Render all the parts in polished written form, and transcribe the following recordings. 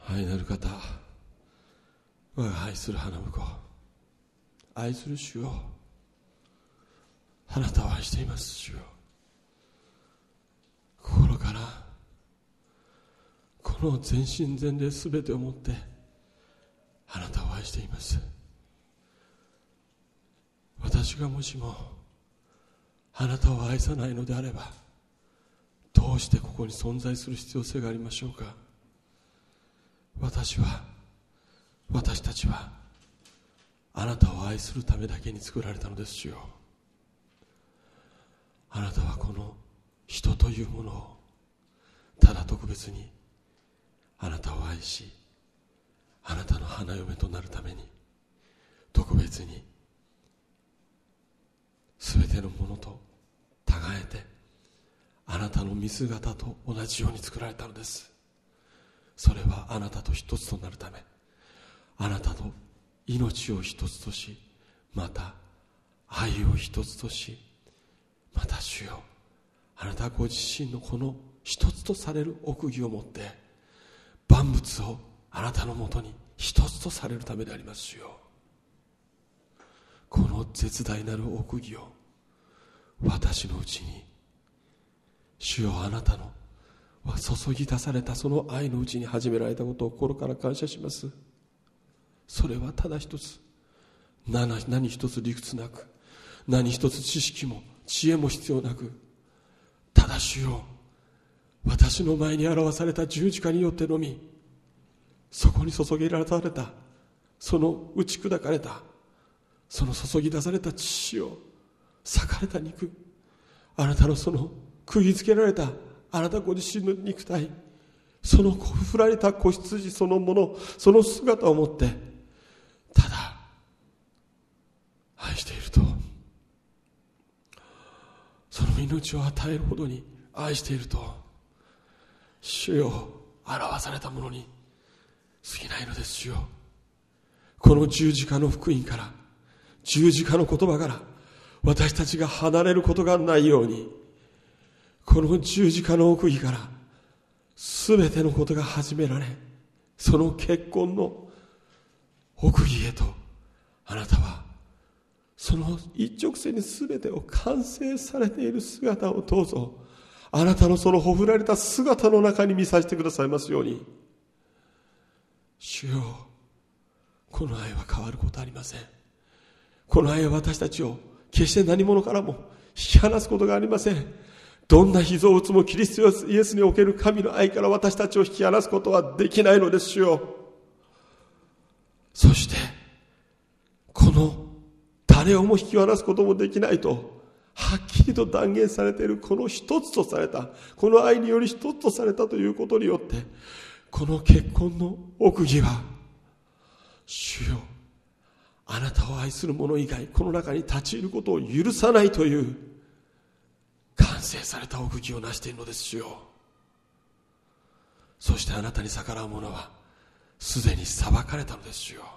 愛なる方、我が愛する花婿、愛する主よ、あなたを愛しています。主よ、心からこの全身全霊すべてをもってあなたを愛しています。私がもしもあなたを愛さないのであれば、どうしてここに存在する必要性がありましょうか。私たちはあなたを愛するためだけに作られたのです。主よ、あなたはこの人というものをただ特別にあなたを愛し、あなたの花嫁となるために特別にすべてのものと違えてあなたの見姿と同じように作られたのです。それはあなたと一つとなるため、あなたの命を一つとし、また愛を一つとし、また主よ、あなたご自身のこの一つとされる奥義をもって万物をあなたのもとに一つとされるためであります。主よ、この絶大なる奥義を私のうちに、主よ、あなたの注ぎ出されたその愛のうちに始められたことを心から感謝します。それはただ一つ、何一つ理屈なく、何一つ知識も知恵も必要なく、ただ主よ、私の前に表された十字架によってのみ、そこに注ぎられたその打ち砕かれたその注ぎ出された血を、裂かれた肉、あなたのその釘付けられたあなたご自身の肉体、その振られた子羊そのもの、その姿をもってただ愛していると、その命を与えるほどに愛していると、主よ、表されたものに過ぎないのです。主よ、この十字架の福音から、十字架の言葉から私たちが離れることがないように、この十字架の奥義から全てのことが始められ、その結婚の奥義へとあなたはその一直線に全てを完成されている姿をどうぞあなたのそのほふられた姿の中に見させてくださいますように。主よ、この愛は変わることありません。この愛は私たちを決して何者からも引き離すことがありません。どんな秘蔵物もキリストイエスにおける神の愛から私たちを引き離すことはできないのです。主よ、そしてこの誰をも引き離すこともできないとはっきりと断言されているこの一つとされた、この愛により一つとされたということによって、この結婚の奥義は、主よ、あなたを愛する者以外この中に立ち入ることを許さないという完成された奥義をなしているのです。主よ、そしてあなたに逆らう者はすでに裁かれたのです。主よ、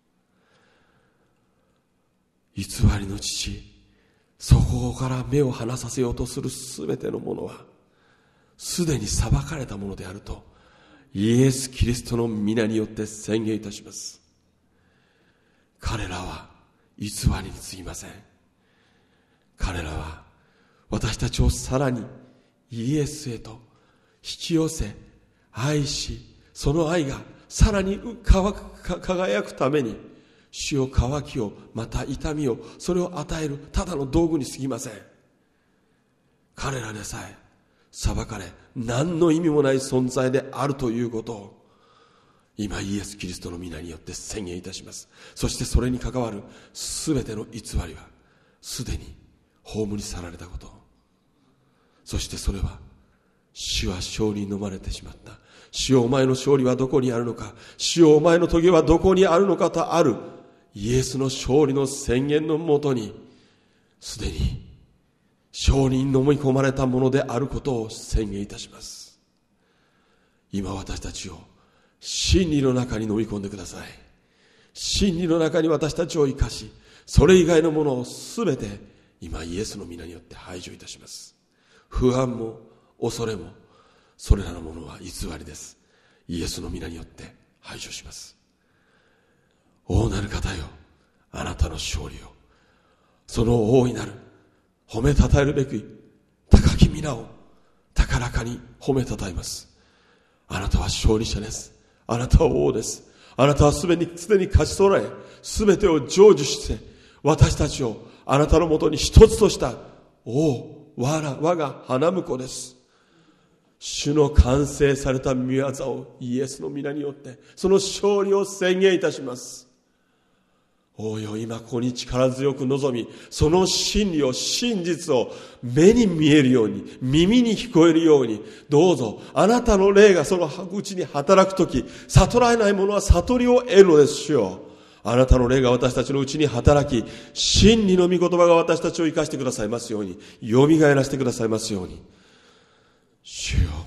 偽りの父、そこから目を離させようとするすべてのものはすでに裁かれたものであるとイエス・キリストの皆によって宣言いたします。彼らは偽りに過ぎません。彼らは私たちをさらにイエスへと引き寄せ愛し、その愛がさらに輝くために主よ、渇きをまた痛みをそれを与えるただの道具に過ぎません。彼らでさえ裁かれ何の意味もない存在であるということを今イエス・キリストの皆によって宣言いたします。そしてそれに関わるすべての偽りはすでに葬り去られたこと、そしてそれは主は勝利に飲まれてしまった、主よ、お前の勝利はどこにあるのか、主よ、お前の棘はどこにあるのかとあるイエスの勝利の宣言のもとにすでに勝利に飲み込まれたものであることを宣言いたします。今私たちを真理の中に飲み込んでください。真理の中に私たちを生かし、それ以外のものをすべて今イエスの皆によって排除いたします。不安も恐れもそれらのものは偽りです。イエスの皆によって排除します。大なる方よ、あなたの勝利を、その大いなる褒めたたえるべき高き皆を高らかに褒めたたえます。あなたは勝利者です。あなたは王です。あなたはすでに勝ち取られ、すべてを成就して、私たちをあなたのもとに一つとした我が花婿です。主の完成された御業をイエスの皆によってその勝利を宣言いたします。王よ、今ここに力強く望み、その真理を、真実を目に見えるように、耳に聞こえるように、どうぞあなたの霊がそのうちに働くとき、悟られない者は悟りを得るのです。主よ、あなたの霊が私たちのうちに働き、真理の御言葉が私たちを生かしてくださいますように、蘇らせてくださいますように。主よ、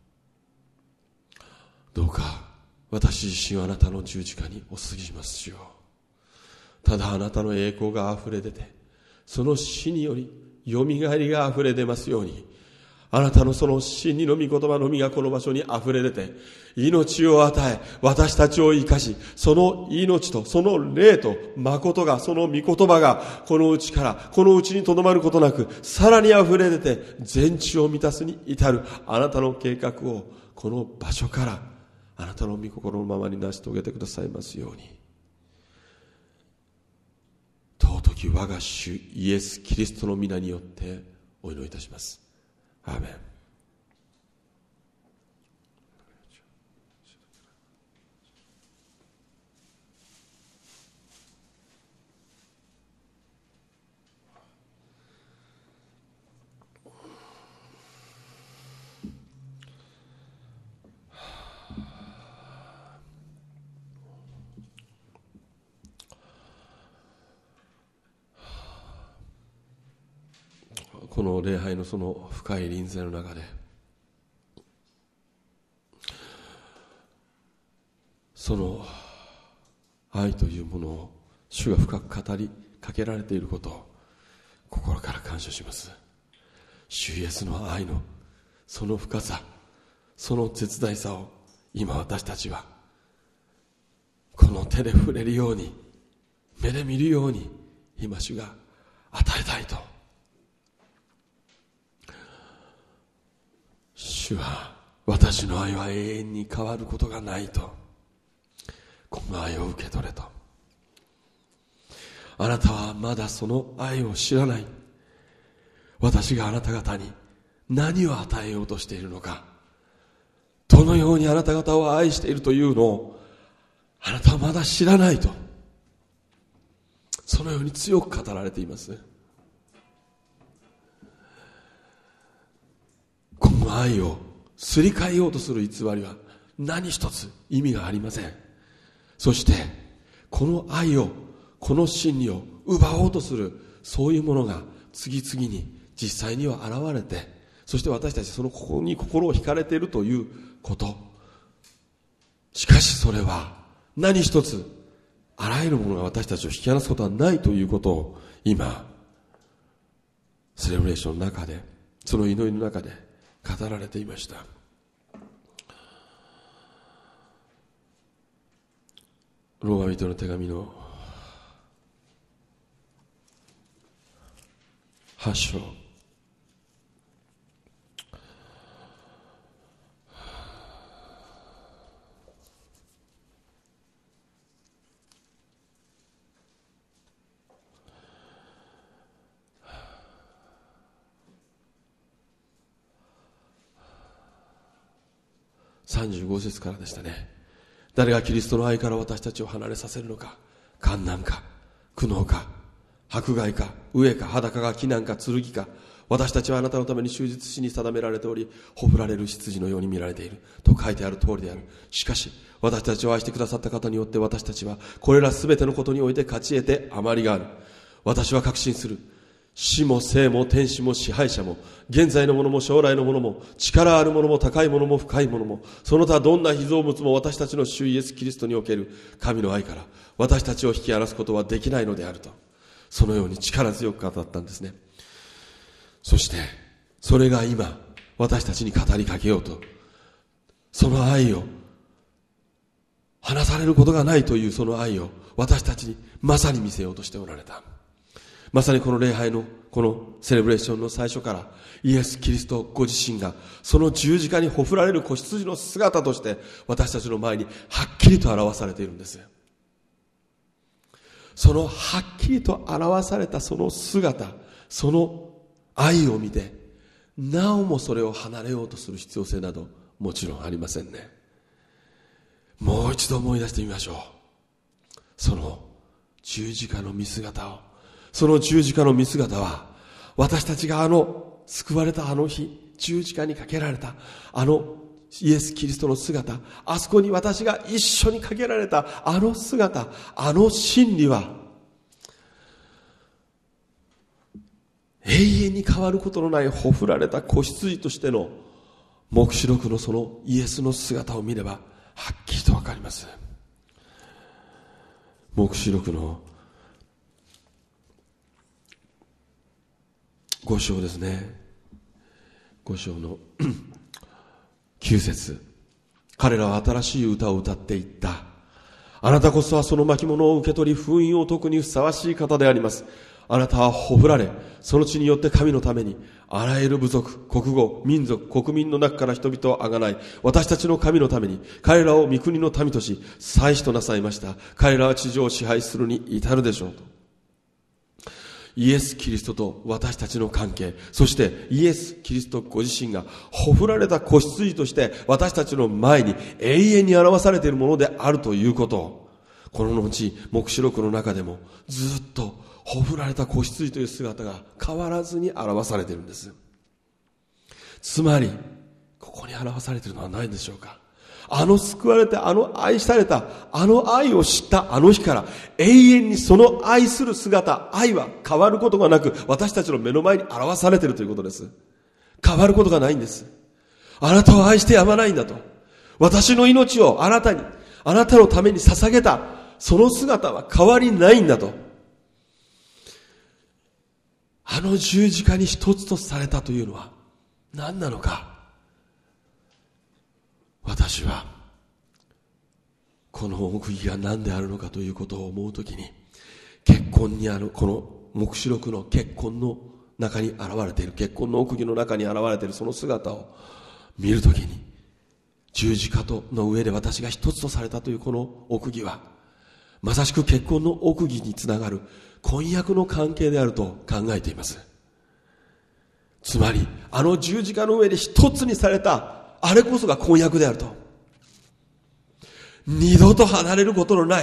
どうか私自身はあなたの十字架にお過ぎします。主よ、ただあなたの栄光があふれ出て、その死によりよみがえりがあふれ出ますように、あなたのその真理の御言葉の実がこの場所にあふれ出て、命を与え、私たちを生かし、その命とその霊と誠が、その御言葉がこのうちにとどまることなく、さらにあふれ出て全地を満たすに至るあなたの計画を、この場所からあなたの御心のままに成し遂げてくださいますように。尊き我が主イエス・キリストの皆によってお祈りいたします。アーメン。この礼拝のその深い臨在の中で、その愛というものを主が深く語りかけられていることを心から感謝します。主イエスの愛のその深さ、その絶大さを今私たちはこの手で触れるように、目で見るように今主が与えたいと。主は私の愛は永遠に変わることがないと、この愛を受け取れと。あなたはまだその愛を知らない。私があなた方に何を与えようとしているのか、どのようにあなた方を愛しているというのをあなたはまだ知らないと、そのように強く語られています。この愛をすり替えようとする偽りは何一つ意味がありません。そしてこの愛を、この真理を奪おうとするそういうものが次々に実際には現れて、そして私たちそのここに心を惹かれているということ。しかしそれは何一つあらゆるものが私たちを引き離すことはないということを今セレブレーションの中で、その祈りの中で語られていました。ローマ人の手紙の8章35節からでしたね。誰がキリストの愛から私たちを離れさせるのか。患難か、苦悩か、迫害か、飢えか、裸か、飢難か、剣か。私たちはあなたのために終日死に定められており、ほふられる羊のように見られていると書いてある通りである。しかし私たちを愛してくださった方によって、私たちはこれらすべてのことにおいて勝ち得て余りがある。私は確信する。死も生も天使も支配者も、現在のものも将来のものも、力あるものも高いものも深いものも、その他どんな被造物も私たちの主イエスキリストにおける神の愛から私たちを引き離すことはできないのであると、そのように力強く語ったんですね。そしてそれが今私たちに語りかけようと、その愛を離されることがないというその愛を私たちにまさに見せようとしておられた。まさにこの礼拝のこのセレブレーションの最初からイエス・キリストご自身がその十字架にほふられる子羊の姿として私たちの前にはっきりと表されているんです。そのはっきりと表されたその姿、その愛を見てなおもそれを離れようとする必要性などもちろんありませんね。もう一度思い出してみましょう。その十字架の見姿を、その十字架の見姿は私たちが救われたあの日、十字架にかけられたイエス・キリストの姿、あそこに私が一緒にかけられたあの姿、あの真理は永遠に変わることのないほふられた子羊としての黙示録のそのイエスの姿を見ればはっきりとわかります。黙示録の5章ですね。5章の9節。彼らは新しい歌を歌っていった。あなたこそはその巻物を受け取り封印を解くにふさわしい方であります。あなたはほふられ、その地によって神のためにあらゆる部族、国語、民族、国民の中から人々をあがない、私たちの神のために彼らを御国の民とし祭司となさいました。彼らは地上を支配するに至るでしょうと。イエス・キリストと私たちの関係、そしてイエス・キリストご自身がほふられた子羊として私たちの前に永遠に表されているものであるということを、この後黙示録の中でもずっとほふられた子羊という姿が変わらずに表されているんです。つまりここに表されているのは何でしょうか。救われて愛された愛を知ったあの日から永遠にその愛する姿、愛は変わることがなく私たちの目の前に表されているということです。変わることがないんです。あなたを愛してやまないんだと。私の命をあなたのために捧げたその姿は変わりないんだと。十字架に一つとされたというのは何なのか。私はこの奥義が何であるのかということを思うときに、結婚にあるこの黙示録の結婚の中に現れている、結婚の奥義の中に現れているその姿を見るときに、十字架の上で私が一つとされたというこの奥義はまさしく結婚の奥義につながる婚約の関係であると考えています。つまり十字架の上で一つにされたあれこそが婚約であると。二度と離れることのない、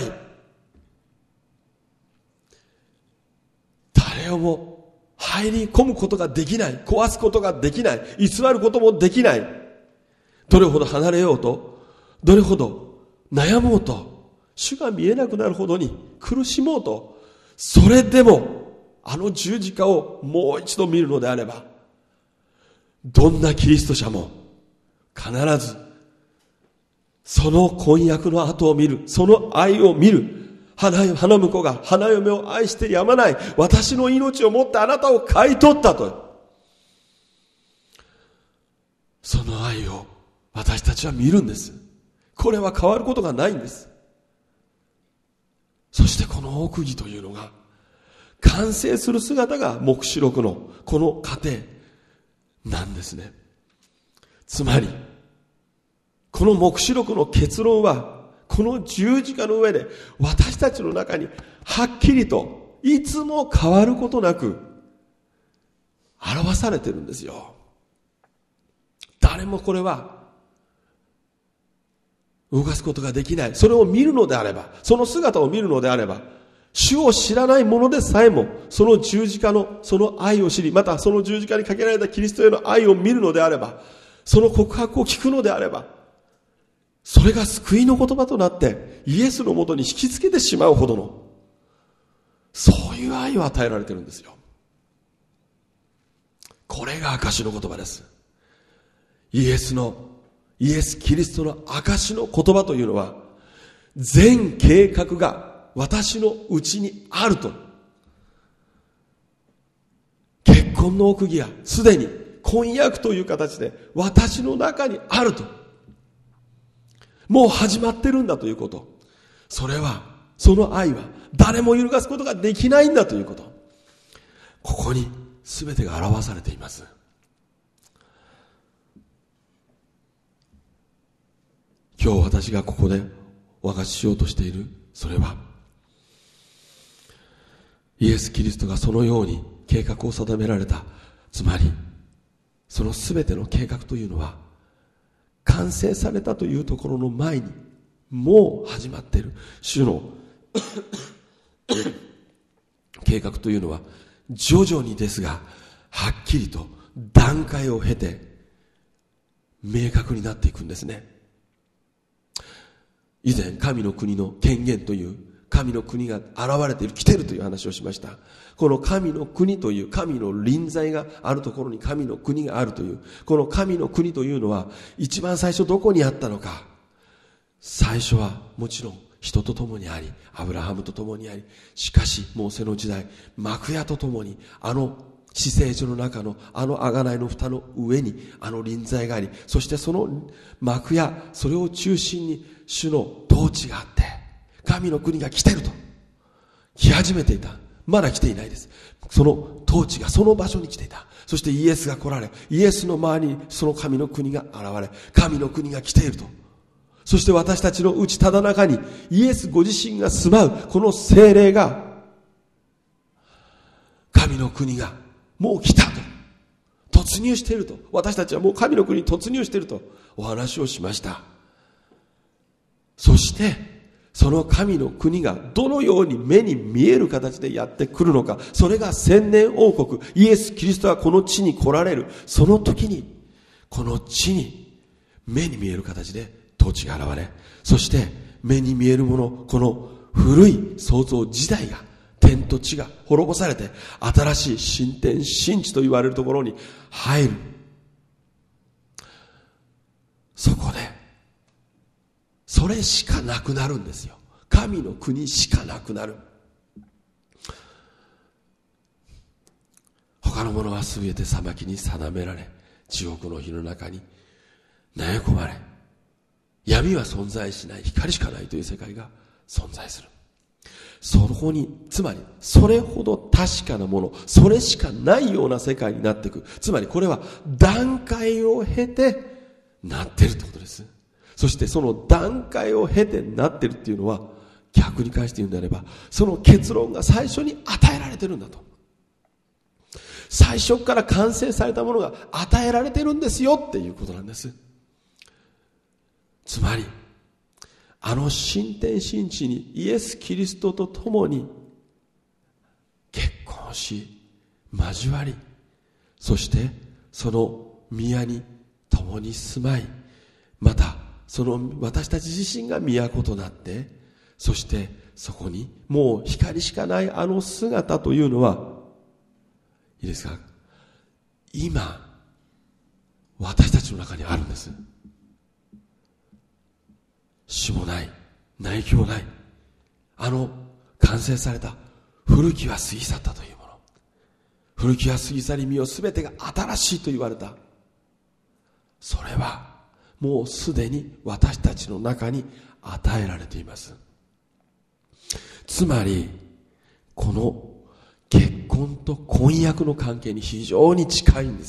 誰をも入り込むことができない、壊すことができない、偽ることもできない。どれほど離れようと、どれほど悩もうと、主が見えなくなるほどに苦しもうと、それでも十字架をもう一度見るのであれば、どんなキリスト者も必ずその婚約の後を見る、その愛を見る。花婿が花嫁を愛してやまない、私の命をもってあなたを買い取ったと、その愛を私たちは見るんです。これは変わることがないんです。そしてこの奥義というのが完成する姿が黙示録のこの過程なんですね。つまりこの黙示録の結論はこの十字架の上で私たちの中にはっきりといつも変わることなく表されてるんですよ。誰もこれは動かすことができない。それを見るのであれば、その姿を見るのであれば、主を知らない者でさえもその十字架のその愛を知り、またその十字架にかけられたキリストへの愛を見るのであれば、その告白を聞くのであれば、それが救いの言葉となってイエスのもとに引きつけてしまうほどの、そういう愛を与えられているんですよ。これが証の言葉です。イエスキリストの証の言葉というのは、全計画が私のうちにあると。結婚の奥義がすでに婚約という形で私の中にあると。もう始まってるんだということ。 それは、その愛は誰も揺るがすことができないんだということ。ここに全てが表されています。今日私がここでお明かししようとしている、それはイエス・キリストがそのように計画を定められた、つまりその全ての計画というのは完成されたというところの前にもう始まっている主の計画というのは、徐々にですがはっきりと段階を経て明確になっていくんですね。以前、神の国の権限という神の国が現れている、来ているという話をしました。この神の国という神の臨在があるところに神の国があるという、この神の国というのは一番最初どこにあったのか。最初はもちろん人と共にあり、アブラハムと共にあり、しかしモーセの時代、幕屋と共に至聖所の中の贖いの蓋の上に臨在があり、そしてその幕屋、それを中心に主の統治があって、神の国が来ていると来始めていた。まだ来ていないです。その統治がその場所に来ていた。そしてイエスが来られ、イエスの周りにその神の国が現れ、神の国が来ていると。そして私たちのうちただ中にイエスご自身が住まうこの聖霊が、神の国がもう来たと、突入していると、私たちはもう神の国に突入しているとお話をしました。そしてその神の国がどのように目に見える形でやってくるのか、それが千年王国、イエス・キリストがこの地に来られる、その時にこの地に目に見える形で統治が現れ、そして目に見えるもの、この古い創造時代が、天と地が滅ぼされて新しい新天新地と言われるところに入る。そこでそれしかなくなるんですよ。神の国しかなくなる。他のものは全て裁きに定められ、地獄の火の中に投げ込まれ、闇は存在しない、光しかないという世界が存在する。そこに、つまりそれほど確かなもの、それしかないような世界になっていく。つまりこれは段階を経てなっているということです。そしてその段階を経てなっているっていうのは、逆に返して言うんであれば、その結論が最初に与えられているんだと。最初から完成されたものが与えられているんですよっていうことなんです。つまり新天新地にイエス・キリストと共に結婚し交わり、そしてその宮に共に住まい、またその私たち自身が都となって、そしてそこにもう光しかない姿というのは、いいですか、今私たちの中にあるんです。死もない、内境ない、完成された古きは過ぎ去ったというもの、古きは過ぎ去り、身をすべてが新しいと言われた、それはもうすでに私たちの中に与えられています。つまりこの結婚と婚約の関係に非常に近いんです。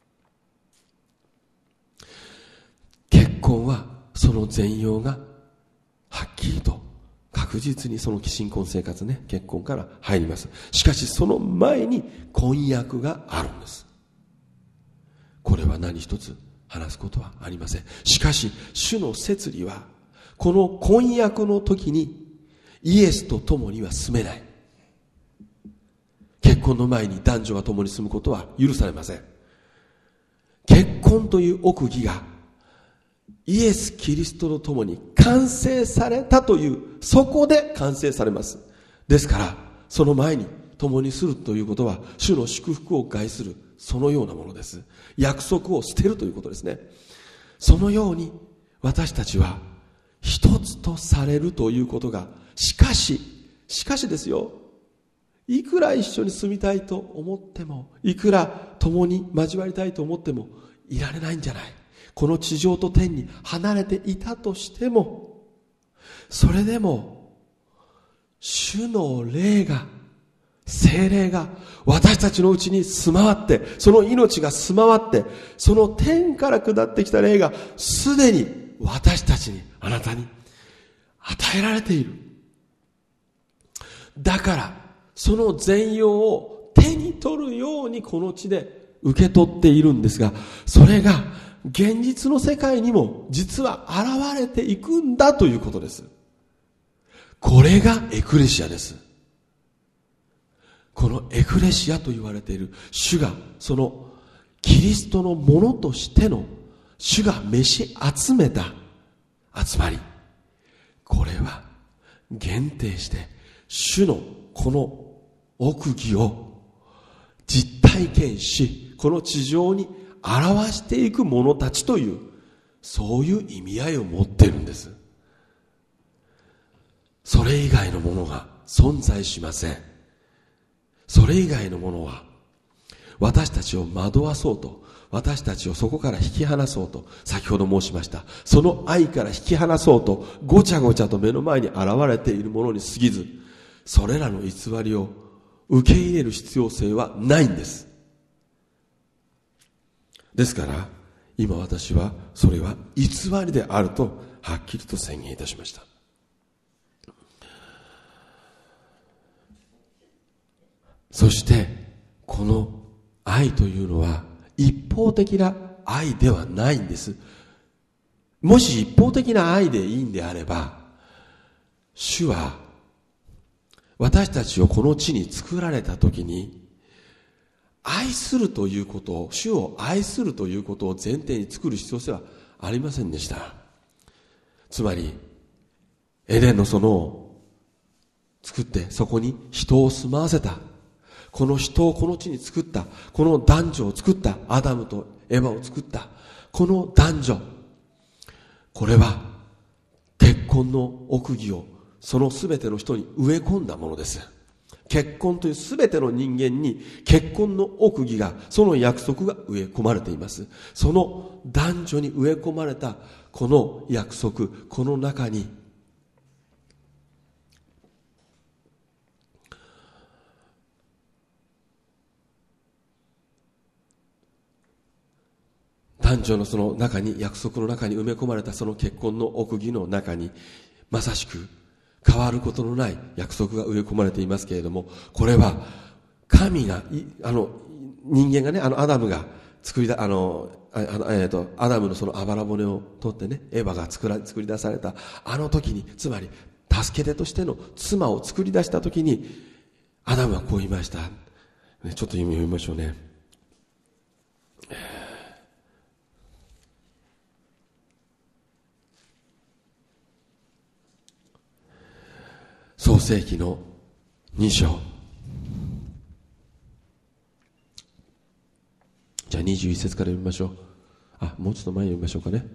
結婚はその全容がはっきりと確実にその新婚生活ね、結婚から入ります。しかしその前に婚約があるんです。これは何一つ話すことはありません。しかし主の摂理は、この婚約の時にイエスと共には住めない。結婚の前に男女が共に住むことは許されません。結婚という奥義がイエス・キリストと共に完成されたという、そこで完成されます。ですからその前に共にするということは、主の祝福を害する、そのようなものです。約束を捨てるということですね。そのように私たちは一つとされるということが、しかしですよ、いくら一緒に住みたいと思っても、いくら共に交わりたいと思ってもいられないんじゃない。この地上と天に離れていたとしても、 それでも主の霊が、聖霊が私たちのうちに住まわって、その命が住まわって、その天から下ってきた霊がすでに私たちに、あなたに与えられている。だからその全容を手に取るようにこの地で受け取っているんですが、それが現実の世界にも実は現れていくんだということです。これがエクレシアです。このエクレシアと言われている主が、そのキリストのものとしての主が召し集めた集まり、これは限定して主のこの奥義を実体験し、この地上に表していく者たちという、そういう意味合いを持っているんです。それ以外のものが存在しません。それ以外のものは私たちを惑わそうと、私たちをそこから引き離そうと、先ほど申しましたその愛から引き離そうとごちゃごちゃと目の前に現れているものに過ぎず、それらの偽りを受け入れる必要性はないんです。ですから今私はそれは偽りであるとはっきりと宣言いたしました。そしてこの愛というのは一方的な愛ではないんです。もし一方的な愛でいいんであれば、主は私たちをこの地に作られた時に、愛するということを、主を愛するということを前提に作る必要性はありませんでした。つまりエデンの園を作ってそこに人を住まわせた、この人をこの地に作った、この男女を作った、アダムとエヴァを作ったこの男女、これは結婚の奥義をそのすべての人に植え込んだものです。結婚というすべての人間に結婚の奥義が、その約束が植え込まれています。その男女に植え込まれたこの約束、この中に男女のその中に、約束の中に埋め込まれたその結婚の奥義の中に、まさしく変わることのない約束が植え込まれていますけれども、これは神が人間がね、アダムが作りだアダムのそのあばら骨を取ってね、エヴァが作り出されたあの時に、つまり助け手としての妻を作り出した時に、アダムはこう言いました。ちょっと読みましょうね。創世記の2章。じゃあ21節から読みましょう。もうちょっと前読みましょうかね。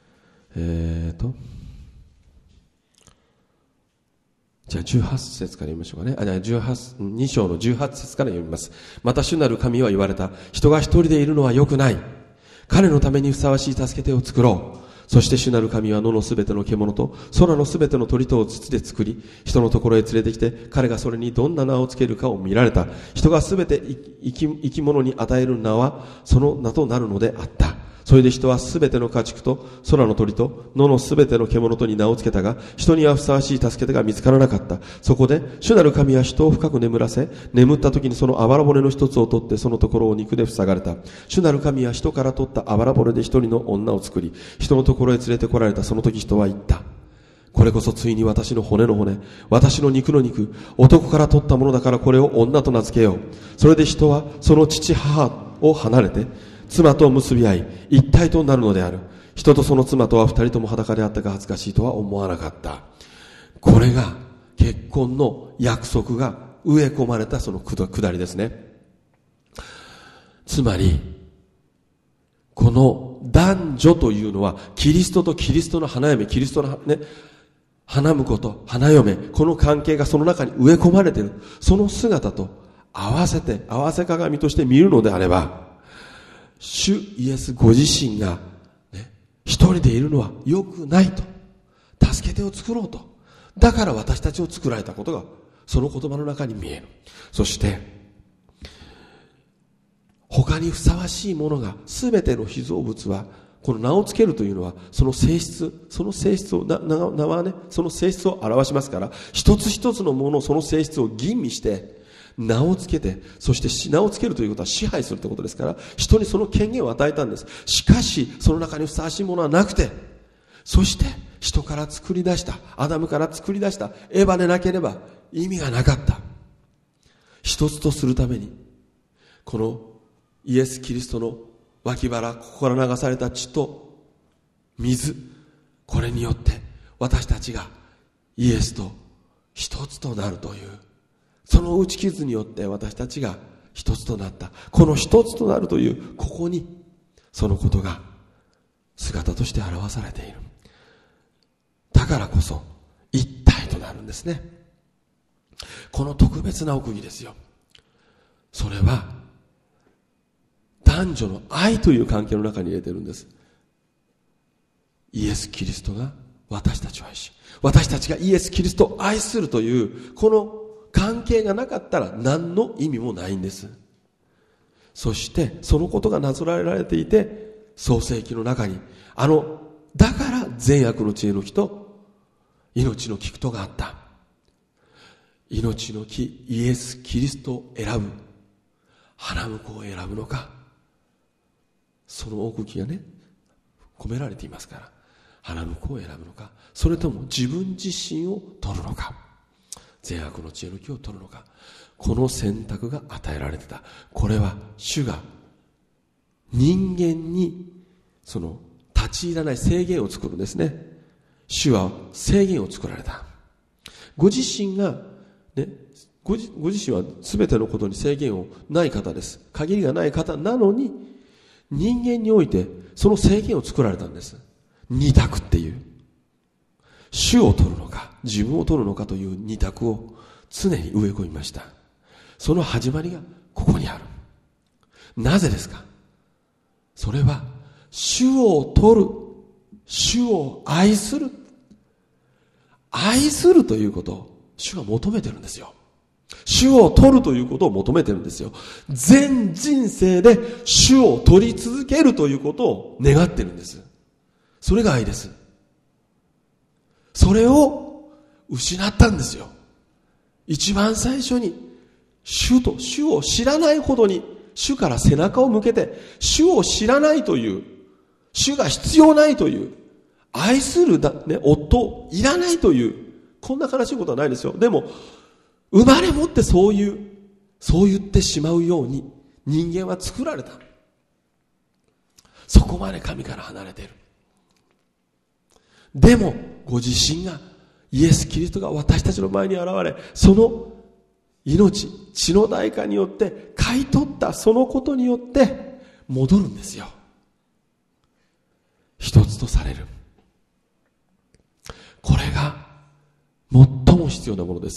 じゃあ18節から読みましょうかね。2章の18節から読みます。また主なる神は言われた。人が一人でいるのは良くない。彼のためにふさわしい助け手を作ろう。そして主なる神は野のすべての獣と空のすべての鳥とを土で作り、人のところへ連れてきて、彼がそれにどんな名をつけるかを見られた。人がすべて生き物に与える名はその名となるのであった。それで人はすべての家畜と空の鳥と野のすべての獣とに名をつけたが、人にはふさわしい助け手が見つからなかった。そこで主なる神は人を深く眠らせ、眠った時にそのあばら骨の一つを取ってそのところを肉で塞がれた。主なる神は人から取ったあばら骨で一人の女を作り、人のところへ連れてこられた。その時人は言った。これこそついに私の骨の骨、私の肉の肉、男から取ったものだからこれを女と名付けよう。それで人はその父母を離れて妻と結び合い一体となるのである。人とその妻とは二人とも裸であったが恥ずかしいとは思わなかった。これが結婚の約束が植え込まれたその下りですね。つまりこの男女というのはキリストとキリストの花嫁、キリストのね、花婿と花嫁、この関係がその中に植え込まれている。その姿と合わせ鏡として見るのであれば、主イエスご自身が、ね、一人でいるのは良くないと。 助け手を作ろうと。だから私たちを作られたことがその言葉の中に見える。そして他にふさわしいものが、すべての被造物は、この名をつけるというのはその性質を名はね、その性質を表しますから、一つ一つのもの、その性質を吟味して名をつけて、そして名をつけるということは支配するということですから、人にその権限を与えたんです。しかしその中にふさわしいものはなくて、そして人から作り出した、アダムから作り出したエヴァでなければ意味がなかった。一つとするために、このイエス・キリストの脇腹、ここから流された血と水、これによって私たちがイエスと一つとなるという、その打ち傷によって私たちが一つとなった。この一つとなるという、ここにそのことが姿として表されている。だからこそ一体となるんですね。この特別な奥義ですよ。それは男女の愛という関係の中に入れてるんです。イエス・キリストが私たちを愛し、私たちがイエス・キリストを愛するというこの関係がなかったら何の意味もないんです。そしてそのことがなぞらえられていて、創世記の中にだから善悪の知恵の木と命の木とがあった。命の木イエス・キリストを選ぶ、花婿を選ぶのか、その奥義がね込められていますから、花婿を選ぶのか、それとも自分自身を取るのか、善悪の知恵の木を取るのか、この選択が与えられてた。これは主が人間にその立ち入らない制限を作るんですね。主は制限を作られた。ご自身がね、ご自身は全てのことに制限をない方です。限りがない方なのに、人間においてその制限を作られたんです。二択っていう、主を取るのか自分を取るのかという二択を常に植え込みました。その始まりがここにある。なぜですか。それは主を取る、主を愛する、愛するということを主が求めてるんですよ。主を取るということを求めてるんですよ。全人生で主を取り続けるということを願ってるんです。それが愛です。それを失ったんですよ。一番最初に主を知らないほどに主から背中を向けて、主を知らないという、主が必要ないという、愛する夫いらないという、こんな悲しいことはないですよ。でも生まれ持ってそう言ってしまうように人間は作られた。そこまで神から離れている。でもご自身が、イエス・キリストが私たちの前に現れ、その命、血の代価によって買い取ったそのことによって戻るんですよ。一つとされる。これが最も必要なものです。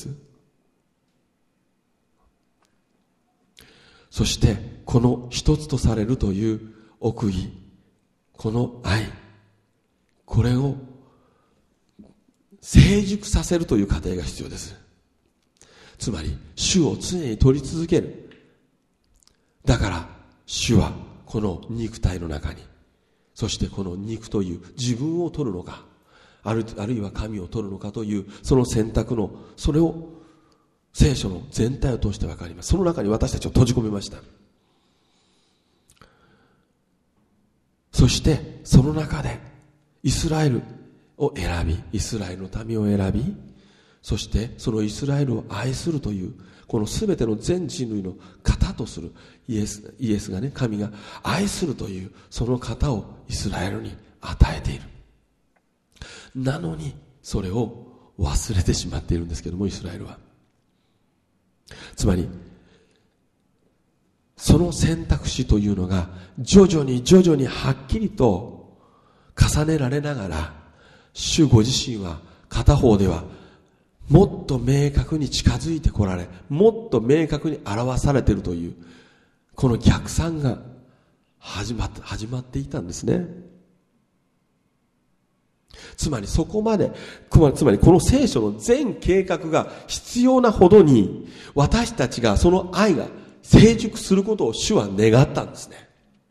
そしてこの一つとされるという奥義、この愛、これを成熟させるという過程が必要です。つまり主を常に取り続ける。だから主はこの肉体の中に、そしてこの肉という自分を取るのか、あるいは神を取るのかというその選択の、それを聖書の全体を通して分かります。その中に私たちを閉じ込めました。そしてその中でイスラエルを選び、イスラエルの民を選び、そしてそのイスラエルを愛するという、この全ての全人類の型とするイエスがね、神が愛するというその型をイスラエルに与えている。なのにそれを忘れてしまっているんですけども、イスラエルは、つまりその選択肢というのが徐々にはっきりと重ねられながら、主ご自身は片方ではもっと明確に近づいてこられ、もっと明確に表されているという、この逆算が始まっていたんですね。 つまりそこまで、つまりこの聖書の全計画が必要なほどに、私たちがその愛が成熟することを主は願ったんですね。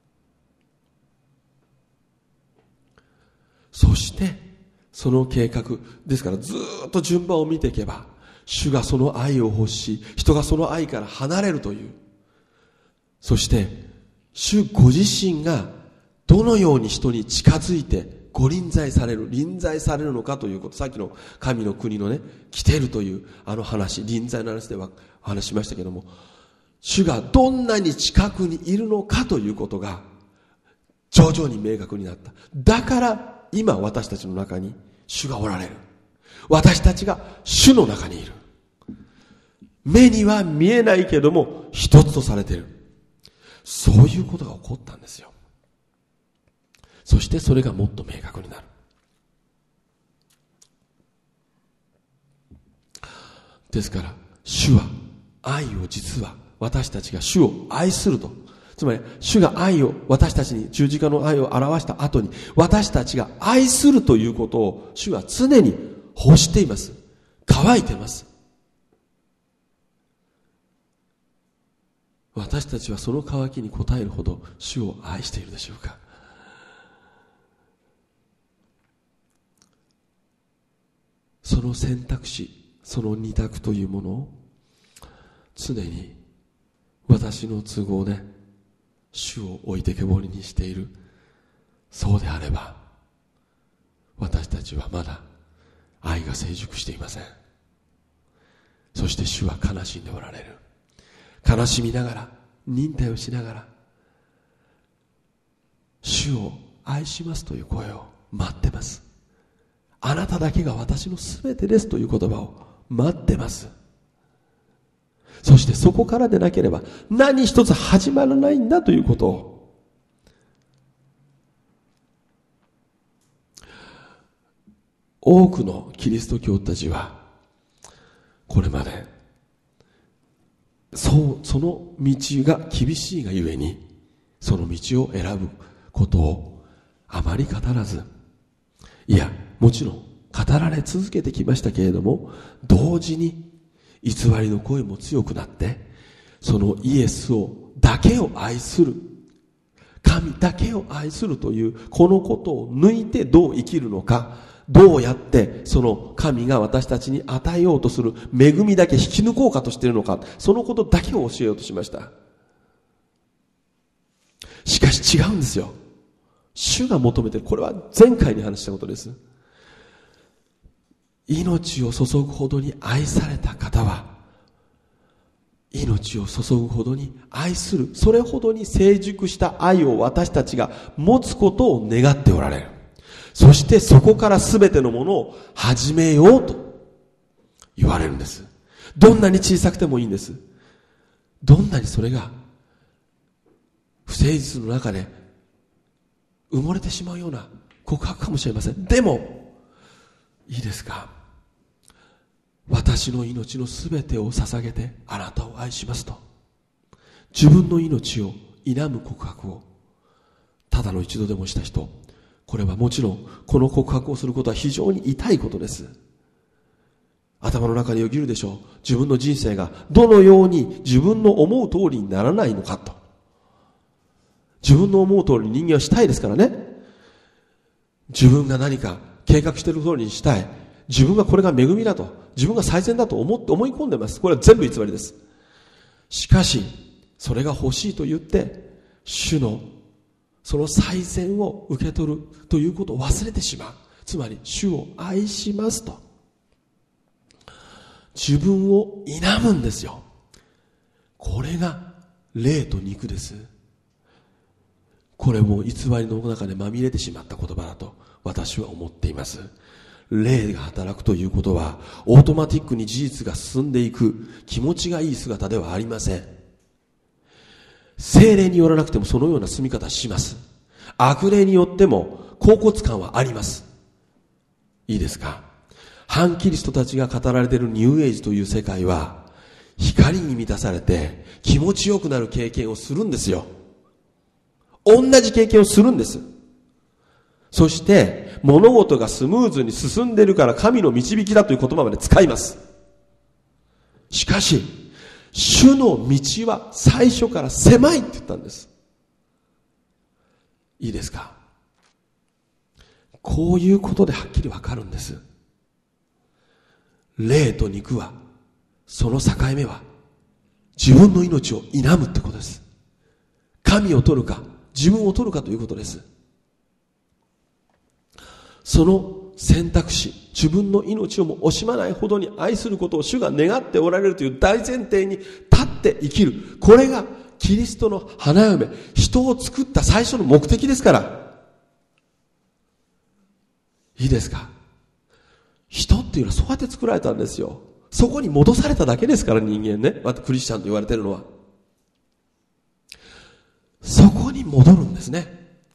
そしてその計画ですから、ずっと順番を見ていけば、主がその愛を欲し、人がその愛から離れるという、そして主ご自身がどのように人に近づいて臨在されるのかということ、さっきの神の国のね、来ているという話、臨在の話ではお話しましたけども、主がどんなに近くにいるのかということが徐々に明確になった。だから今私たちの中に主がおられる。私たちが主の中にいる。目には見えないけども一つとされている。そういうことが起こったんですよ。そしてそれがもっと明確になる。ですから主は愛を、実は私たちが主を愛すると、つまり主が愛を、私たちに十字架の愛を表した後に、私たちが愛するということを主は常に欲しています。乾いています。私たちはその渇きに応えるほど主を愛しているでしょうか。その選択肢、その二択というものを常に私の都合で主を置いてけぼりにしている。そうであれば私たちはまだ愛が成熟していません。そして主は悲しんでおられる。悲しみながら、忍耐をしながら、主を愛しますという声を待ってます。あなただけが私のすべてですという言葉を待ってます。そしてそこからでなければ何一つ始まらないんだということを、多くのキリスト教たちはこれまでその道が厳しいがゆえに、その道を選ぶことをあまり語らず、いや、もちろん語られ続けてきましたけれども、同時に偽りの声も強くなって、そのイエスだけを愛する、神だけを愛するというこのことを抜いてどう生きるのか、どうやってその神が私たちに与えようとする恵みだけ引き抜こうかとしているのか、そのことだけを教えようとしました。しかし違うんですよ。主が求めている、これは前回に話したことです。命を注ぐほどに愛された方は、命を注ぐほどに愛する、それほどに成熟した愛を私たちが持つことを願っておられる。そしてそこから全てのものを始めようと言われるんです。どんなに小さくてもいいんです。どんなにそれが不誠実の中で埋もれてしまうような告白かもしれません。でもいいですか、私の命の全てを捧げてあなたを愛しますと、自分の命を否む告白をただの一度でもした人、これはもちろんこの告白をすることは非常に痛いことです。頭の中によぎるでしょう。自分の人生がどのように自分の思う通りにならないのかと。自分の思う通りに人間はしたいですからね。自分が何か計画している通りにしたい。自分がこれが恵みだと、自分が最善だと思い込んでます。これは全部偽りです。しかしそれが欲しいと言って主のその最善を受け取るということを忘れてしまう。つまり主を愛しますと自分を否むんですよ。これが霊と肉です。これも偽りの中でまみれてしまった言葉だと私は思っています。霊が働くということはオートマティックに事実が進んでいく気持ちがいい姿ではありません。聖霊によらなくてもそのような進み方します。悪霊によっても恍惚感はあります。いいですか。反キリストたちが語られているニューエイジという世界は光に満たされて気持ちよくなる経験をするんですよ。同じ経験をするんです。 そして物事がスムーズに進んでいるから神の導きだという言葉まで使います。しかし主の道は最初から狭いって言ったんです。いいですか？こういうことではっきりわかるんです。霊と肉は、その境目は自分の命を否むってことです。神を取るか自分を取るかということです。その選択肢、自分の命をも惜しまないほどに愛することを主が願っておられるという大前提に立って生きる。これがキリストの花嫁、人を作った最初の目的ですから。いいですか？人っていうのはそうやって作られたんですよ。そこに戻されただけですから、人間ね。またクリスチャンと言われているのは。そこに戻るんですね。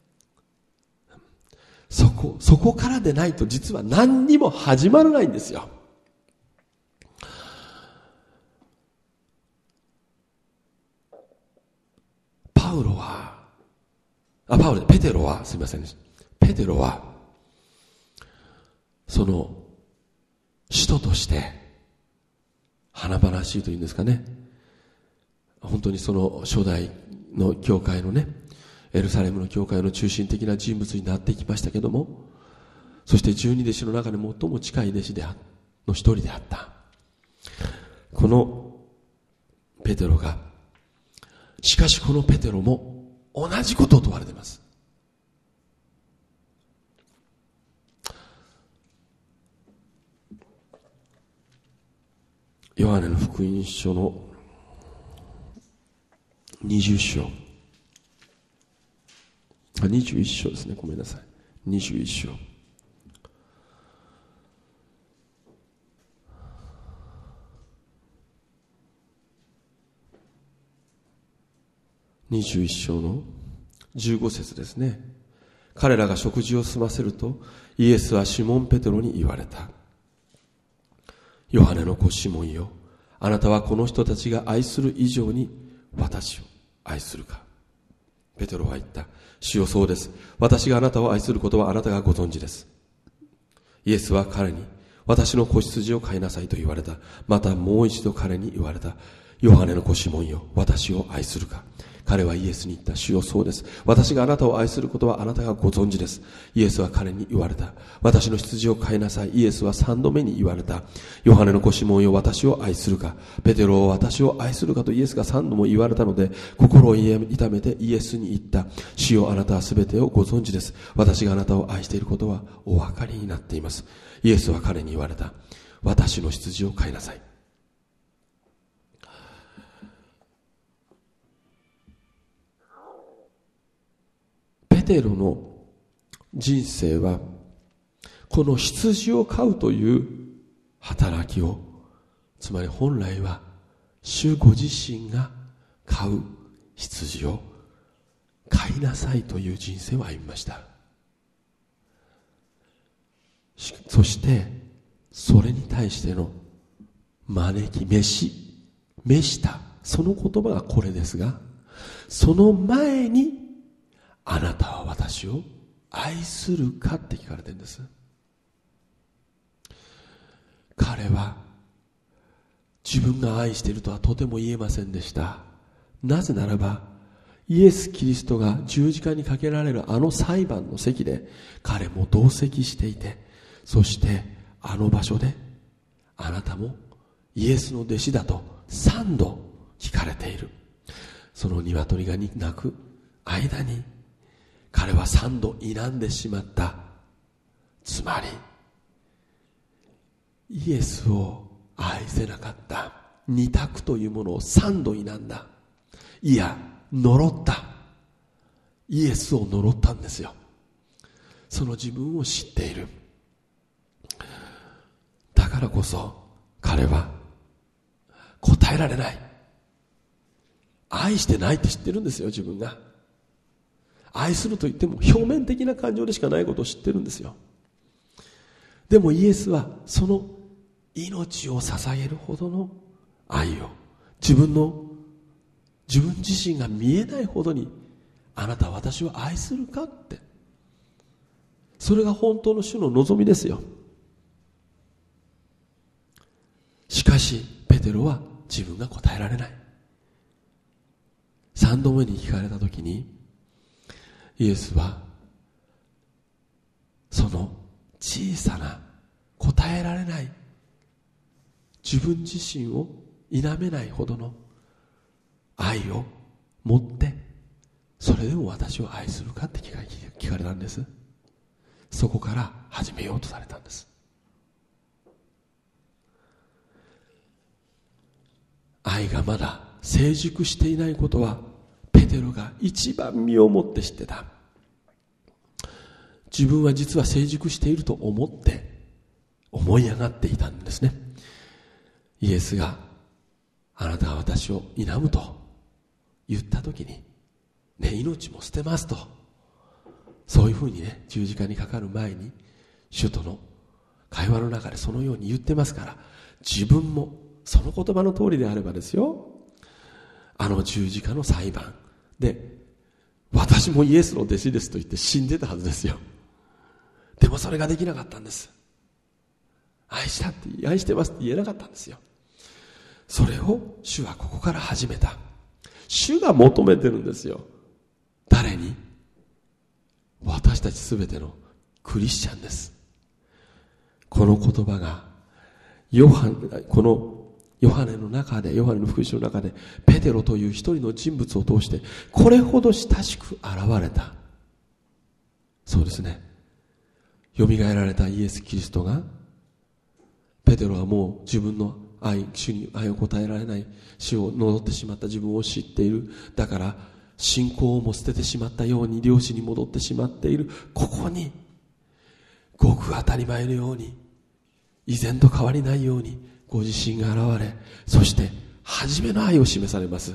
そこからでないと実は何にも始まらないんですよ。ペテロは、すみませんでした。ペテロは、その、使徒として、華々しいというんですかね。本当にその初代の教会のね、エルサレムの教会の中心的な人物になっていきましたけども、そして12弟子の中で最も近い弟子の一人であった。このペテロが、しかしこのペテロも同じことを問われています。ヨハネの福音書の20章。21章ですね。ごめんなさい。21章。21章の15節ですね。彼らが食事を済ませると、イエスはシモン・ペテロに言われた。ヨハネの子シモンよ、あなたはこの人たちが愛する以上に私を愛するか。ペテロは言った。主よ、そうです。私があなたを愛することはあなたがご存知です。イエスは彼に、私の子羊を飼いなさいと言われた。またもう一度彼に言われた。ヨハネの子シモンよ、私を愛するか。彼はイエスに言った。主よ、そうです。私があなたを愛することはあなたがご存知です。イエスは彼に言われた。私の羊を飼いなさい。イエスは3度目に言われた。ヨハネの子シモンよ、私を愛するか。ペテロを私を愛するかとイエスが3度も言われたので、心を痛めてイエスに言った。主よ、あなたはすべてをご存知です。私があなたを愛していることはお分かりになっています。イエスは彼に言われた。私の羊を飼いなさい。ペテロの人生はこの羊を飼うという働きを、つまり本来は主ご自身が飼う羊を飼いなさいという人生を歩みました。そしてそれに対しての招き、召したその言葉がこれですが、その前にあなたは私を愛するかって聞かれてるんです。彼は自分が愛しているとはとても言えませんでした。なぜならばイエス・キリストが十字架にかけられるあの裁判の席で彼も同席していて、そしてあの場所であなたもイエスの弟子だと3度聞かれている。その鶏が鳴く間に彼は3度否んでしまった。つまりイエスを愛せなかった二択というものを3度否んだ。いや、呪った。イエスを呪ったんですよ。その自分を知っている。だからこそ彼は答えられない。愛してないって知ってるんですよ、自分が。愛すると言っても表面的な感情でしかないことを知ってるんですよ。でもイエスはその命を捧げるほどの愛を、自分自身が見えないほどに、あなたは私を愛するかってそれが本当の主の望みですよ。しかしペテロは自分が答えられない。3度目に聞かれたときに、イエスはその小さな答えられない、自分自身を否めないほどの愛を持って、それでも私を愛するかって聞かれたんです。そこから始めようとされたんです。愛がまだ成熟していないことはペテロが一番身をもって知ってた。自分は実は成熟していると思って思い上がっていたんですね。イエスがあなたが私を否むと言ったときに、ね、命も捨てますと、そういうふうにね、十字架にかかる前に主との会話の中でそのように言ってますから、自分もその言葉の通りであればですよ、あの十字架の裁判で私もイエスの弟子ですと言って死んでたはずですよ。でもそれができなかったんです。愛してますって言えなかったんですよ。それを主はここから始めた。主が求めてるんですよ。誰に？私たちすべてのクリスチャンです。この言葉がこのヨハネの福音書の中でペテロという一人の人物を通してこれほど親しく現れた。そうですね、よみがえられたイエス・キリストが、ペテロはもう自分の主に愛を答えられない、主を呪ってしまった自分を知っている。だから信仰をも捨ててしまったように漁師に戻ってしまっている。ここにごく当たり前のように、以前と変わりないようにご自身が現れ、そして初めの愛を示されます。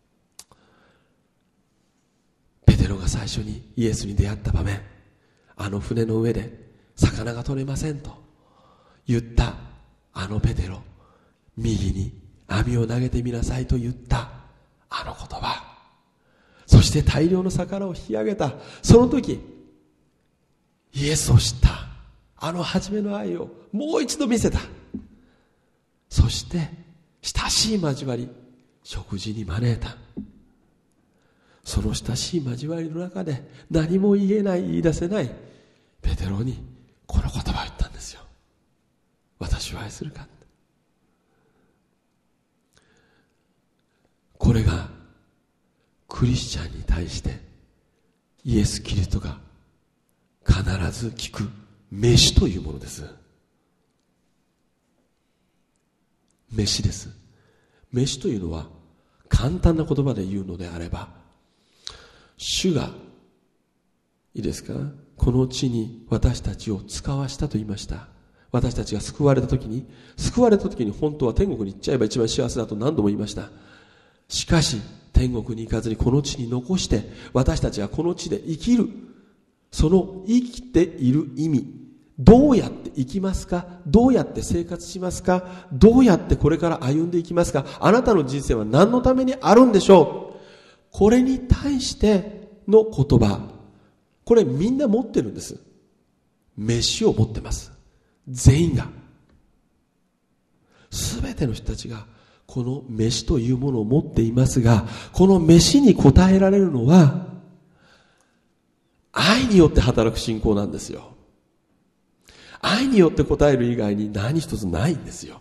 ペテロが最初にイエスに出会った場面、あの船の上で魚が取れませんと言ったあのペテロ、右に網を投げてみなさいと言ったあの言葉、そして大量の魚を引き上げたその時、イエスを知ったあの初めの愛をもう一度見せた。そして親しい交わり、食事に招いた。その親しい交わりの中で何も言い出せないペテロにこの言葉を言ったんですよ。私を愛するか。これがクリスチャンに対してイエス・キリストが必ず聞く飯というものです。飯です。飯というのは簡単な言葉で言うのであれば、主がいいですか、この地に私たちを使わしたと言いました。私たちが救われた時に本当は天国に行っちゃえば一番幸せだと何度も言いました。しかし天国に行かずにこの地に残して、私たちがこの地で生きる、その生きている意味、どうやって生きますか、どうやって生活しますか、どうやってこれから歩んでいきますか、あなたの人生は何のためにあるんでしょう。これに対しての言葉、これみんな持ってるんです。飯を持ってます。全員が、すべての人たちがこの飯というものを持っていますが、この飯に応えられるのは愛によって働く信仰なんですよ。愛によって応える以外に何一つないんですよ。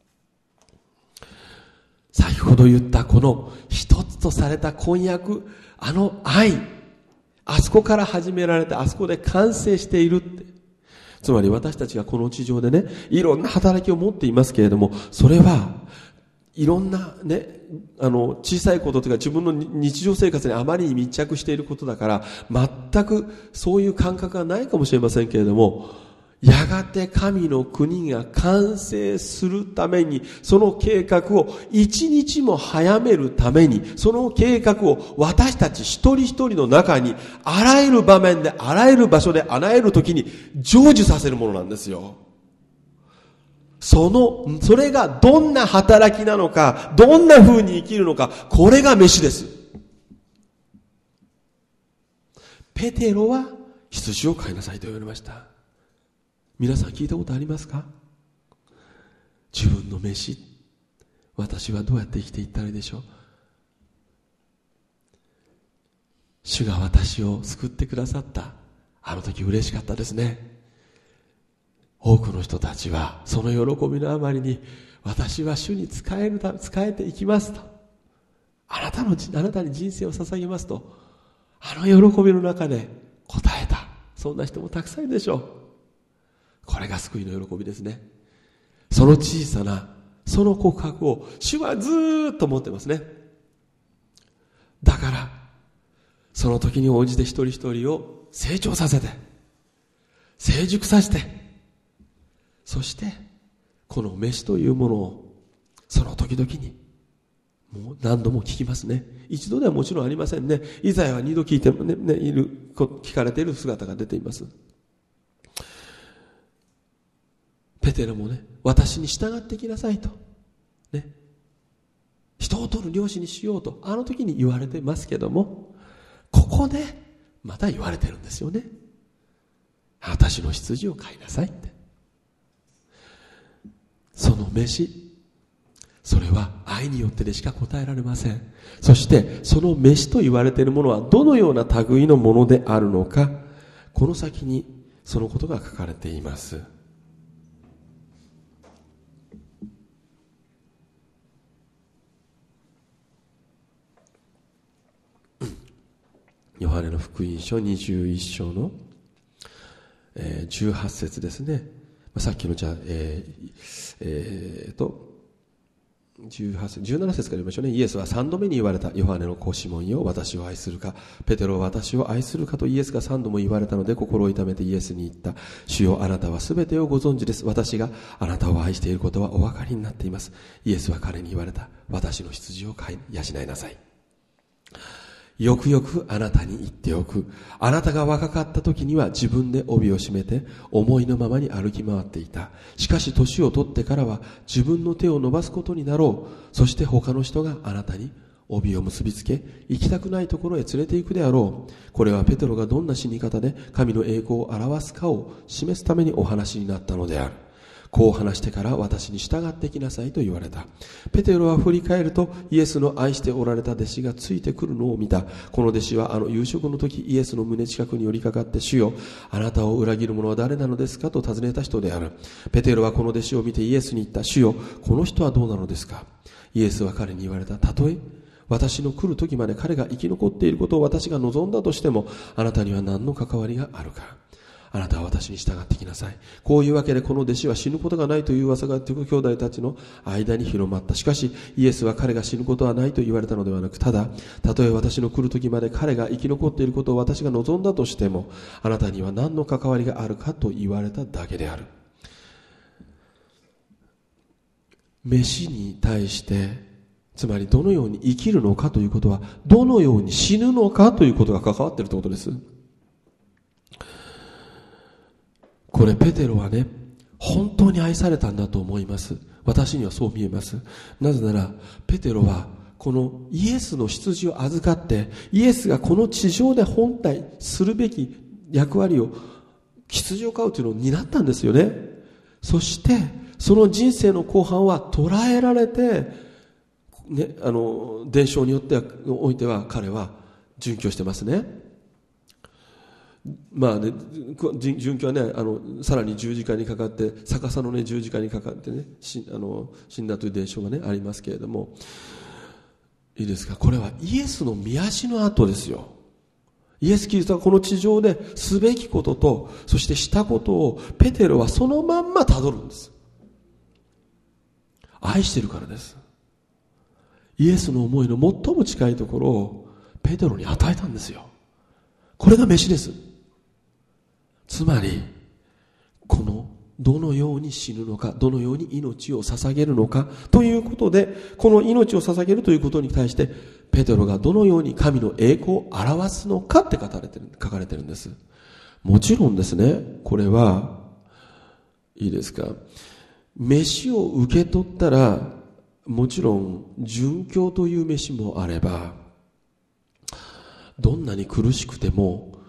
先ほど言ったこの一つとされた婚約、あの愛、あそこから始められてあそこで完成しているって。つまり私たちがこの地上でね、いろんな働きを持っていますけれども、それはいろんなね、小さいことというか自分の日常生活にあまりに密着していることだから、全くそういう感覚がないかもしれませんけれども、やがて神の国が完成するために、その計画を一日も早めるために、その計画を私たち一人一人の中に、あらゆる場面で、あらゆる場所で、あらゆる時に成就させるものなんですよ。それがどんな働きなのか、どんな風に生きるのか、これが飯です。ペテロは羊を飼いなさいと言われました。皆さん聞いたことありますか？自分の飯、私はどうやって生きていったらいいでしょう。主が私を救ってくださった。あの時嬉しかったですね。多くの人たちはその喜びのあまりに、私は主に仕えていきますと、あなたに人生を捧げますと、あの喜びの中で答えた。そんな人もたくさんいるでしょう。これが救いの喜びですね。その小さなその告白を主はずーっと持ってますね。だからその時に応じて一人一人を成長させて、成熟させて、そしてこの飯というものをその時々にもう何度も聞きますね。一度ではもちろんありませんね。イザヤは二度聞いてもね、聞かれている姿が出ています。ペテロもね、私に従ってきなさいと、ね、人を取る漁師にしようとあの時に言われてますけども、ここでまた言われてるんですよね。私の羊を飼いなさいって。その飯、それは愛によってでしか答えられません。そしてその飯と言われているものはどのような類のものであるのか、この先にそのことが書かれています。ヨハネの福音書21章の18節ですね。さっきの17節から読みましょうね。イエスは3度目に言われた。ヨハネの子シモンよ、私を愛するか。ペテロは私を愛するかとイエスが3度も言われたので、心を痛めてイエスに言った。主よ、あなたはすべてをご存知です。私があなたを愛していることはお分かりになっています。イエスは彼に言われた。私の羊を養いなさい。よくよくあなたに言っておく。あなたが若かった時には自分で帯を締めて思いのままに歩き回っていた。しかし年を取ってからは自分の手を伸ばすことになろう。そして他の人があなたに帯を結びつけ、行きたくないところへ連れて行くであろう。これはペテロがどんな死に方で神の栄光を表すかを示すためにお話になったのである。こう話してから私に従ってきなさいと言われた。ペテロは振り返るとイエスの愛しておられた弟子がついてくるのを見た。この弟子はあの夕食の時イエスの胸近くに寄りかかって、主よ、あなたを裏切る者は誰なのですかと尋ねた人である。ペテロはこの弟子を見てイエスに言った。主よ、この人はどうなのですか。イエスは彼に言われた。たとえ私の来る時まで彼が生き残っていることを私が望んだとしても、あなたには何の関わりがあるか。あなたは私に従ってきなさい。こういうわけでこの弟子は死ぬことがないという噂が兄弟たちの間に広まった。しかしイエスは彼が死ぬことはないと言われたのではなく、ただえ私の来る時まで彼が生き残っていることを私が望んだとしても、あなたには何の関わりがあるかと言われただけである。飯に対して、つまりどのように生きるのかということは、どのように死ぬのかということが関わっているということです。これペテロはね、本当に愛されたんだと思います。私にはそう見えます。なぜならペテロはこのイエスの羊を預かって、イエスがこの地上で本来するべき役割を、羊を飼うというのを担ったんですよね。そしてその人生の後半は捕らえられて、ね、伝承によっておいては彼は殉教してますね。まあね、殉教はね、さらに十字架にかかって、逆さのね、十字架にかかってね、死んだという伝承がね、ありますけれども、いいですか、これはイエスの御足の後ですよ。イエス・キリストがこの地上ですべきことと、そしてしたことを、ペテロはそのまんま辿るんです。愛してるからです。イエスの思いの最も近いところを、ペテロに与えたんですよ。これが飯です。つまりこのどのように死ぬのか、どのように命を捧げるのかということで、この命を捧げるということに対してペテロがどのように神の栄光を表すのかって書かれてるんです。もちろんですね、これはいいですか、飯を受け取ったらもちろん殉教という飯もあれば、どんなに苦しくても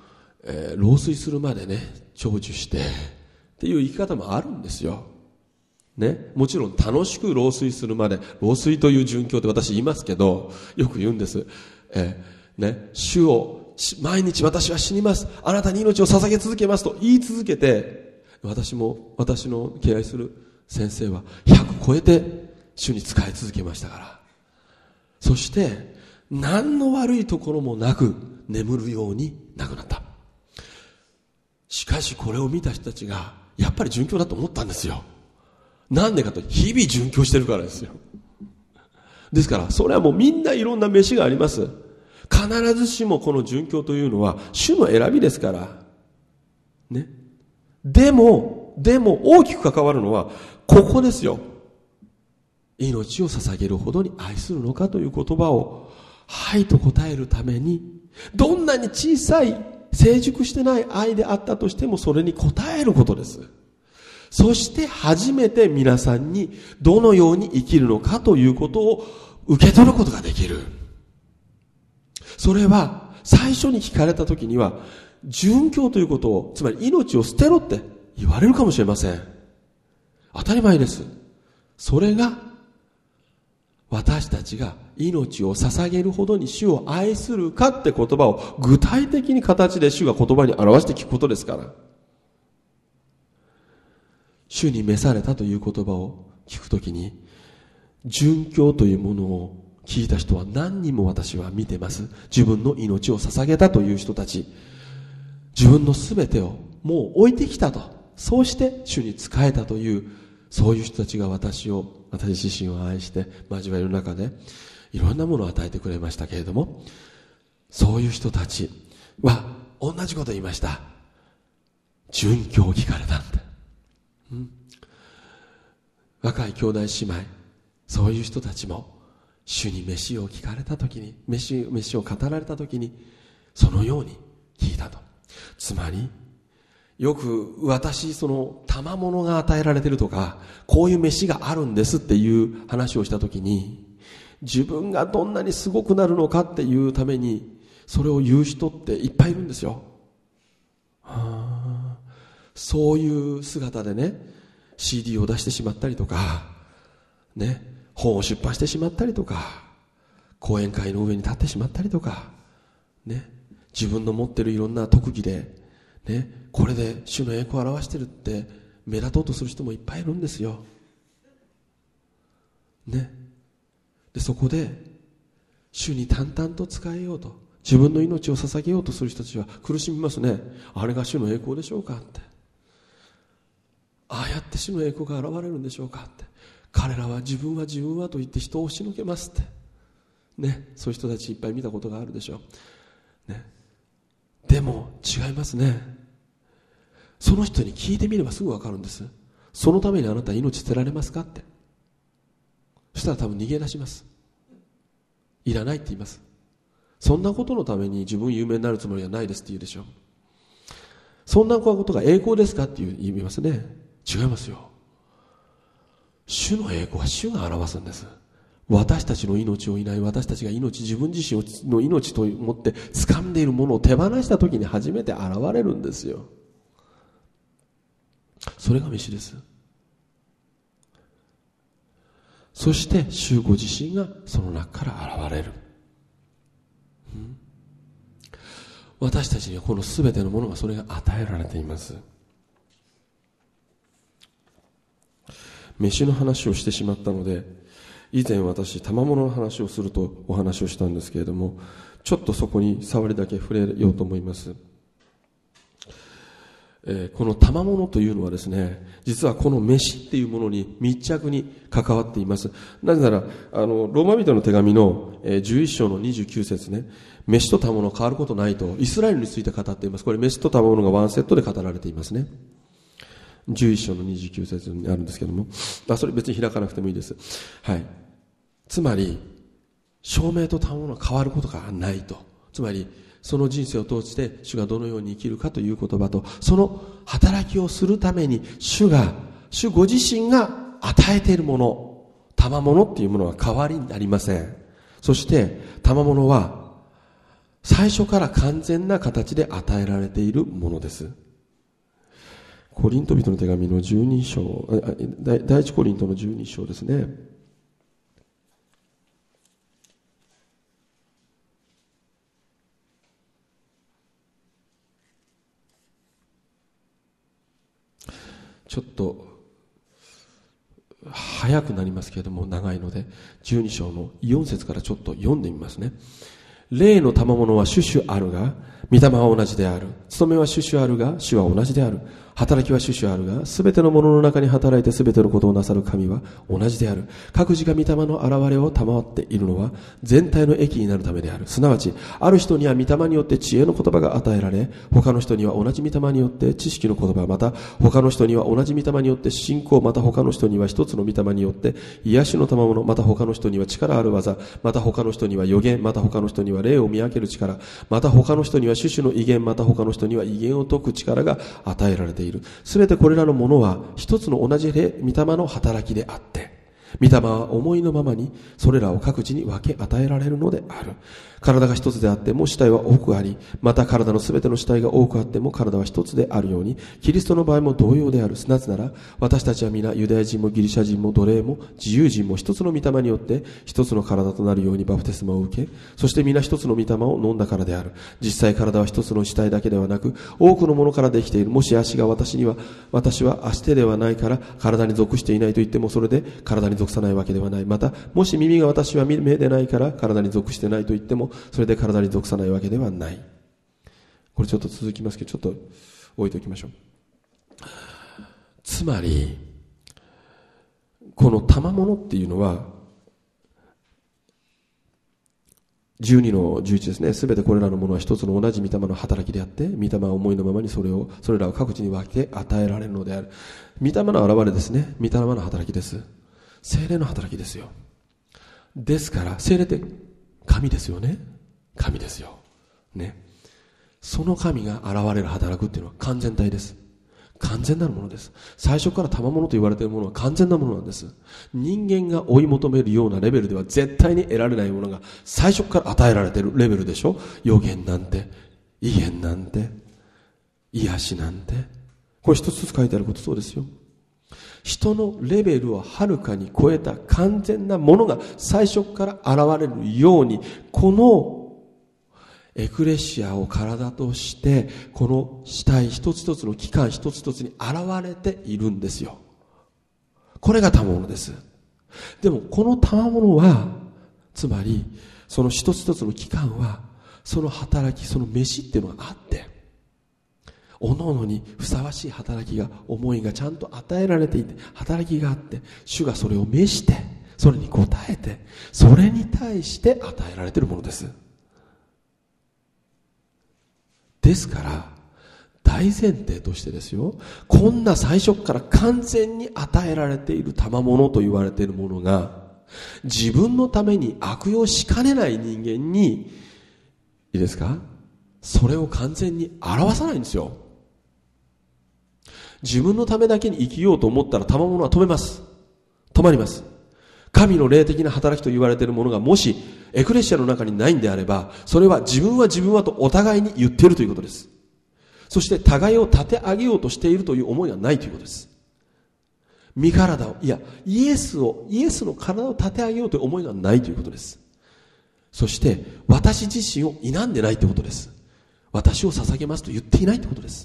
老衰するまでね、長寿してっていう生き方もあるんですよ。ね、もちろん楽しく老衰するまで、老衰という殉教って私言いますけど、よく言うんです。ね、主を毎日私は死にます、あなたに命を捧げ続けますと言い続けて、私の敬愛する先生は100超えて主に仕え続けましたから。そして何の悪いところもなく眠るように亡くなった。しかしこれを見た人たちがやっぱり殉教だと思ったんですよ。なんでかと、日々殉教してるからですよ。ですからそれはもうみんないろんな飯があります。必ずしもこの殉教というのは主の選びですからね。でも大きく関わるのはここですよ。命を捧げるほどに愛するのかという言葉をはいと答えるために、どんなに小さい成熟してない愛であったとしてもそれに応えることです。そして初めて皆さんにどのように生きるのかということを受け取ることができる。それは最初に聞かれた時には殉教ということを、つまり命を捨てろって言われるかもしれません。当たり前です。それが私たちが命を捧げるほどに主を愛するかって言葉を具体的に形で主が言葉に表して聞くことですから。主に召されたという言葉を聞くときに、殉教というものを聞いた人は何人も私は見てます。自分の命を捧げたという人たち、自分の全てをもう置いてきたと、そうして主に仕えたという、そういう人たちが私自身を愛して交わりの中でいろんなものを与えてくれましたけれども、そういう人たちは同じことを言いました。殉教を聞かれたんだ。若い兄弟姉妹、そういう人たちも主に飯を聞かれたときに、飯を語られたときにそのように聞いたと。つまりよくその賜物が与えられているとか、こういう飯があるんですっていう話をしたときに、自分がどんなにすごくなるのかっていうためにそれを言う人っていっぱいいるんですよ。そういう姿でね、CD を出してしまったりとかね、本を出版してしまったりとか、講演会の上に立ってしまったりとかね、自分の持ってるいろんな特技でね、これで主の栄光を表してるって目立とうとする人もいっぱいいるんですよね。でそこで主に淡々と仕えようと、自分の命を捧げようとする人たちは苦しみますね。あれが主の栄光でしょうかって、ああやって主の栄光が現れるんでしょうかって、彼らは自分はと言って人を押しのけますってね、そういう人たちいっぱい見たことがあるでしょうね。でも違いますね。その人に聞いてみればすぐ分かるんです。そのためにあなた命捨てられますかって。そしたら多分逃げ出します。いらないって言います。そんなことのために自分有名になるつもりはないですって言うでしょ。そんなことが栄光ですかって言いますね。違いますよ。主の栄光は主が表すんです。私たちの命をいない、私たちが自分自身の命と思って掴んでいるものを手放した時に初めて現れるんですよ。それが飯です。そして主ご自身がその中から現れる。私たちにはこの全てのものがそれが与えられています。飯の話をしてしまったので、以前私賜物の話をするとお話をしたんですけれども、ちょっとそこに触りだけ触れようと思います。この賜物というのはですね、実はこの飯っていうものに密着に関わっています。なぜならローマ人の手紙の11章の29節ね、飯と賜物変わることないとイスラエルについて語っています。これ飯と賜物がワンセットで語られていますね。11章の29節にあるんですけども、それ別に開かなくてもいいです。はい。つまり証明と賜物が変わることがないと。つまりその人生を通して主がどのように生きるかという言葉と、その働きをするために主ご自身が与えているもの、賜物っていうものは変わりになりません。そして賜物は最初から完全な形で与えられているものです。コリント人の手紙の12章、第一コリントの12章ですね。ちょっと早くなりますけれども長いので12章の4節からちょっと読んでみますね。霊の賜物は種々あるが御霊は同じである。務めは種々あるが主は同じである。働きは種々あるがすべてのものの中に働いてすべてのことをなさる神は同じである。各自が御霊の現れを賜っているのは全体の益になるためである。すなわちある人には御霊によって知恵の言葉が与えられ、他の人には同じ御霊によって知識の言葉、また他の人には同じ御霊によって信仰、また他の人には一つの御霊によって癒しの賜物、また他の人には力ある技、また他の人には預言、また他の人には霊を見分ける力、また他の人には種々の異言、また他の人には異言を解く力が与えられている。すべてこれらのものは一つの同じ御霊の働きであって、御霊は思いのままにそれらを各自に分け与えられるのである。体が一つであっても死体は多くあり、また体のすべての死体が多くあっても体は一つであるように、キリストの場合も同様である。なぜなら私たちは皆ユダヤ人もギリシャ人も奴隷も自由人も一つの御霊によって一つの体となるようにバプテスマを受け、そして皆一つの御霊を飲んだからである。実際体は一つの死体だけではなく多くのものからできている。もし足が私は足手ではないから体に属していないと言ってもそれで体に属さないわけではない。またもし耳が私は目でないから体に属してないと言ってもそれで体に属さないわけではない。これちょっと続きますけどちょっと置いておきましょう。つまりこの賜物っていうのは12の11ですね。すべてこれらのものは一つの同じ御霊の働きであって、御霊は思いのままにそれらを各自に分け与えられるのである。御霊の現れですね。御霊の働きです。聖霊の働きですよ。ですから聖霊って神ですよね。神ですよね。その神が現れる働くっていうのは完全体です。完全なるものです。最初から賜物と言われているものは完全なものなんです。人間が追い求めるようなレベルでは絶対に得られないものが最初から与えられているレベルでしょ。預言なんて異言なんて癒しなんて、これ一つずつ書いてあることそうですよ。人のレベルをはるかに超えた完全なものが最初から現れるように、このエクレシアを体としてこの死体一つ一つの器官一つ一つに現れているんですよ。これが賜物です。でもこの賜物はつまりその一つ一つの器官はその働き、その飯っていうのがあって、おのおのにふさわしい働きが、思いがちゃんと与えられていて、働きがあって主がそれを召してそれに応えてそれに対して与えられているものです。ですから大前提としてですよ、こんな最初から完全に与えられている賜物と言われているものが自分のために悪用しかねない人間に、いいですか、それを完全に表さないんですよ。自分のためだけに生きようと思ったら賜物は止まります。神の霊的な働きと言われているものがもしエクレシアの中にないんであれば、それは自分はとお互いに言っているということです。そして互いを立て上げようとしているという思いがないということです。身体を、イエスの体を立て上げようという思いがないということです。そして私自身を否んでないということです。私を捧げますと言っていないということです。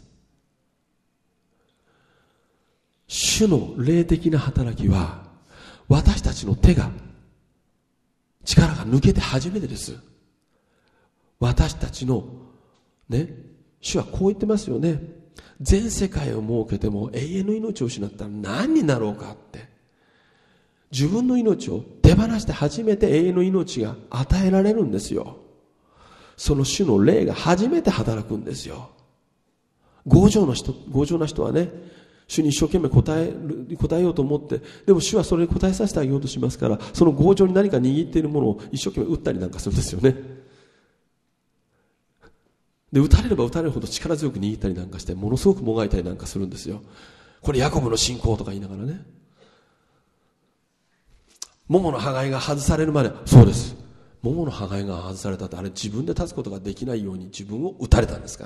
主の霊的な働きは私たちの力が抜けて初めてです。私たちの主はこう言ってますよね。全世界を設けても永遠の命を失ったら何になろうかって。自分の命を手放して初めて永遠の命が与えられるんですよ。その主の霊が初めて働くんですよ。強情な人はね、主に一生懸命答えようと思って、でも主はそれに答えさせてあげようとしますから、その強情に何か握っているものを一生懸命打ったりなんかするんですよね。で、打たれれば打たれるほど力強く握ったりなんかして、ものすごくもがいたりなんかするんですよ。これヤコブの信仰とか言いながらね。桃の葉が外されるまで、そうです。 桃の破壊が外されたって、あれ自分で立つことができないように自分を打たれたんですから。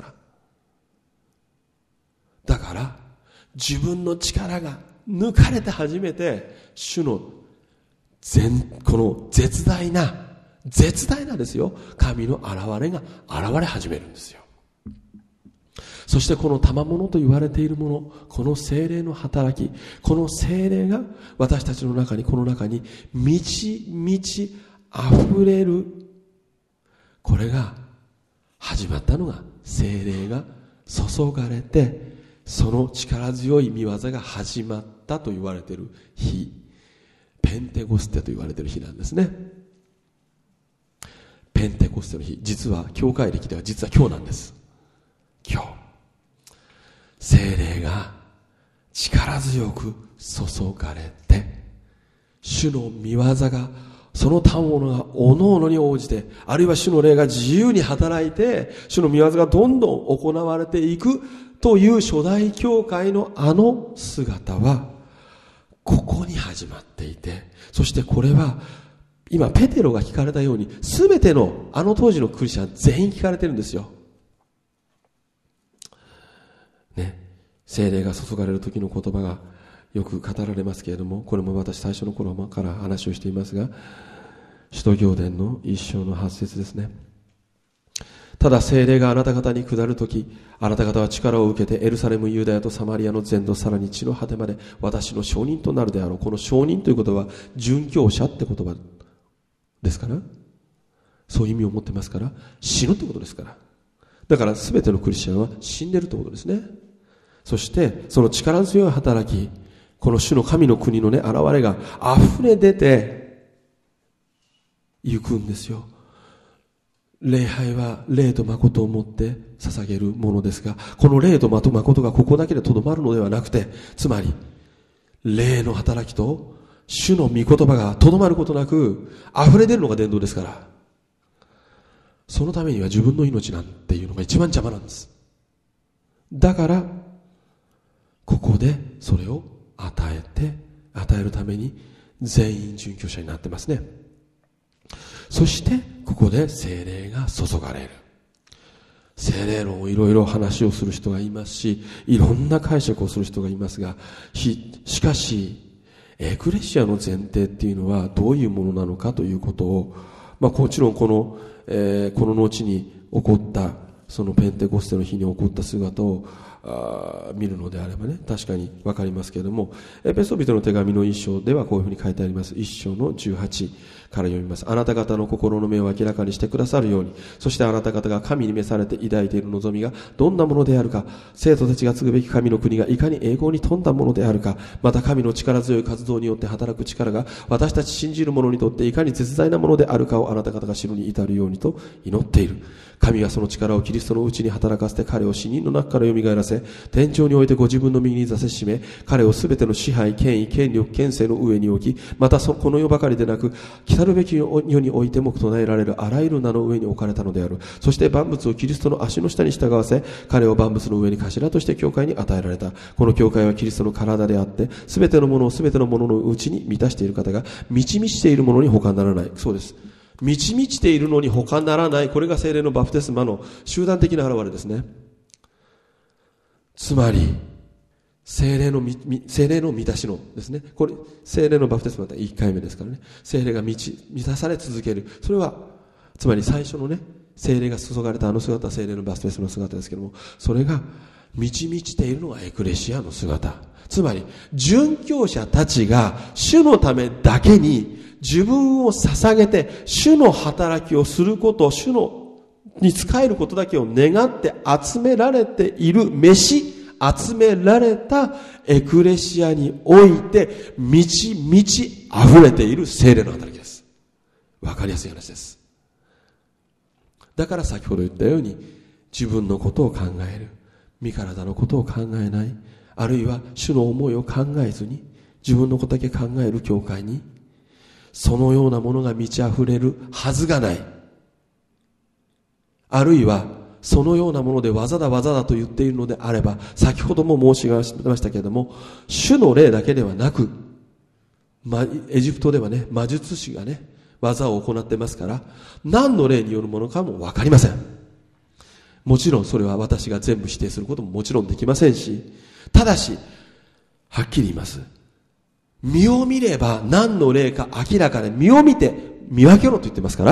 だから自分の力が抜かれて初めて主のこの絶大なですよ、神の現れが現れ始めるんですよ。そしてこの賜物と言われているもの、この聖霊の働き、この聖霊が私たちの中に、この中に満ち溢れる、これが始まったのが、聖霊が注がれて、その力強い御業が始まったと言われている日、ペンテコステと言われている日なんですね。ペンテコステの日、実は教会歴では実は今日なんです。今日聖霊が力強く注がれて、主の御業が、その賜物が各々に応じて、あるいは主の霊が自由に働いて、主の御業がどんどん行われていくという初代教会のあの姿はここに始まっていて、そしてこれは今ペテロが聞かれたように、全てのあの当時のクリスチャン全員聞かれてるんですよね。聖霊が注がれる時の言葉がよく語られますけれども、これも私最初の頃から話をしていますが、使徒行伝の1章の8節ですね。ただ聖霊があなた方に下るとき、あなた方は力を受けてエルサレム、ユダヤとサマリアの全土、さらに地の果てまで私の証人となるであろう。この証人ということは殉教者って言葉ですから、そういう意味を持ってますから、死ぬってことですから。だから全てのクリスチャンは死んでるってことですね。そしてその力強い働き、この主の神の国のね、現れが溢れ出て行くんですよ。礼拝は霊と誠をもって捧げるものですが、この霊と誠がここだけでとどまるのではなくて、つまり霊の働きと主の御言葉がとどまることなく溢れ出るのが伝道ですから、そのためには自分の命なんていうのが一番邪魔なんです。だからここでそれを与えるために全員殉教者になってますね。そしてここで聖霊が注がれる。聖霊論をいろいろ話をする人がいますし、いろんな解釈をする人がいますが、しかしエクレシアの前提っていうのはどういうものなのかということを、もちろんこの後に起こったそのペンテコステの日に起こった姿を見るのであればね、確かに分かりますけれども、エペソビトの手紙の1章ではこういうふうに書いてあります。1章の18から読みます。あなた方の心の目を明らかにしてくださるように、そしてあなた方が神に召されて抱いている望みがどんなものであるか、生徒たちが継ぐべき神の国がいかに栄光に富んだものであるか、また神の力強い活動によって働く力が私たち信じる者にとっていかに絶大なものであるかをあなた方が知るに至るようにと祈っている。神がその力をキリストのうちに働かせて、彼を死人の中から蘇らせ、天井においてご自分の右に座せしめ、彼をすべての支配、権威、権力、権勢の上に置き、またこの世ばかりでなく来たるべき世においても唱えられるあらゆる名の上に置かれたのである。そして万物をキリストの足の下に従わせ、彼を万物の上に頭として教会に与えられた。この教会はキリストの体であって、すべてのものをすべてのもののうちに満たしている方が満ち満ちているものに他ならない。そうです。満ち満ちているのに他ならない。これが聖霊のバプテスマの集団的な現れですね。つまり聖霊の満たしのですね、これ聖霊のバプテスマって1回目ですからね。聖霊が満たされ続ける。それはつまり最初のね、聖霊が注がれたあの姿は聖霊のバプテスマの姿ですけども、それが満ち満ちているのがエクレシアの姿。つまり殉教者たちが主のためだけに自分を捧げて主の働きをすること、主に仕えることだけを願って集められている集められたエクレシアにおいて満ち満ち溢れている聖霊の働きです。わかりやすい話です。だから先ほど言ったように、自分のことを考える、身体のことを考えない、あるいは主の思いを考えずに自分のことだけ考える教会に、そのようなものが満ち溢れるはずがない。あるいはそのようなもので技だと言っているのであれば、先ほども申し上げましたけれども、主の霊だけではなく、エジプトではね、魔術師がね、 技を行ってますから、何の霊によるものかもわかりません。もちろんそれは私が全部否定することももちろんできませんし、ただし、はっきり言います。身を見れば何の霊か明らかで、身を見て見分けろと言ってますから、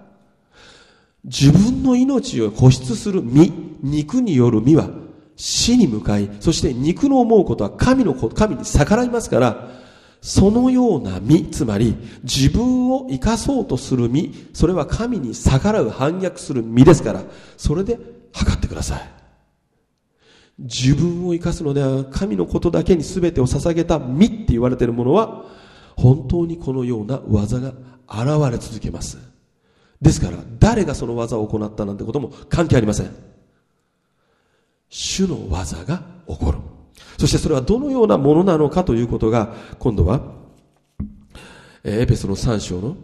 自分の命を固執する身、肉による身は死に向かい、そして肉の思うことは神に逆らいますから、そのような身、つまり自分を生かそうとする身、それは神に逆らう反逆する身ですから、それで測ってください。自分を生かすのでは神のことだけに全てを捧げた身って言われているものは、本当にこのような技が現れ続けます。ですから誰がその技を行ったなんてことも関係ありません。主の技が起こる。そしてそれはどのようなものなのかということが、今度はエペソの3章の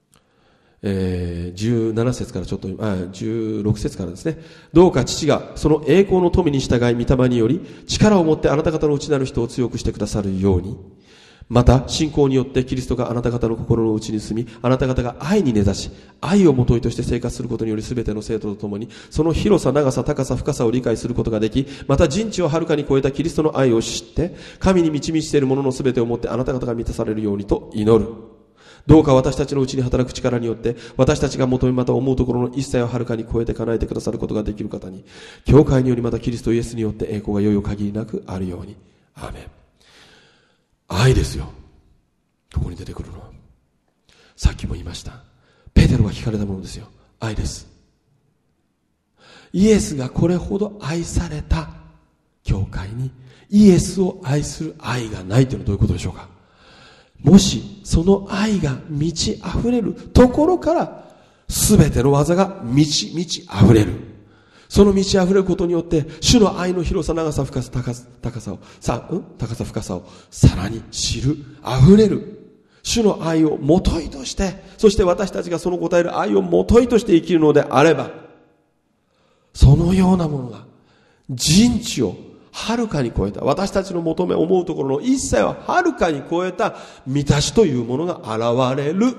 17節から16節からですね。どうか父がその栄光の富に従い御霊により力を持ってあなた方の内なる人を強くしてくださるように、また信仰によってキリストがあなた方の心の内に住み、あなた方が愛に根ざし、愛をもといとして生活することにより、すべての生徒とともにその広さ、長さ、高さ、深さを理解することができ、また人知をはるかに超えたキリストの愛を知って神に満ち満ちているもののすべてをもってあなた方が満たされるようにと祈る。どうか私たちのうちに働く力によって、私たちが求めまた思うところの一切をはるかに超えて叶えてくださることができる方に、教会によりまたキリストイエスによって栄光がよいよ限りなくあるように。アーメン。愛ですよ。ここに出てくるのは、さっきも言いました、ペテロが聞かれたものですよ。愛です。イエスがこれほど愛された教会に、イエスを愛する愛がないというのはどういうことでしょうか。もしその愛が満ち溢れるところから、すべての技が満ち溢れる。その満ち溢れることによって、主の愛の広さ、長さ、深さ、高さ、深さをさらに知る、溢れる。主の愛をもといとして、そして私たちがその答える愛をもといとして生きるのであれば、そのようなものが人知をはるかに超えた、私たちの求め思うところの一切をはるかに超えた満たしというものが現れる。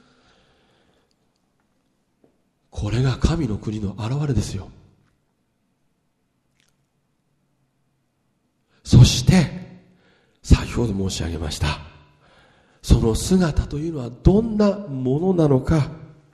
これが神の国の現れですよ。そして先ほど申し上げました、その姿というのはどんなものなのか。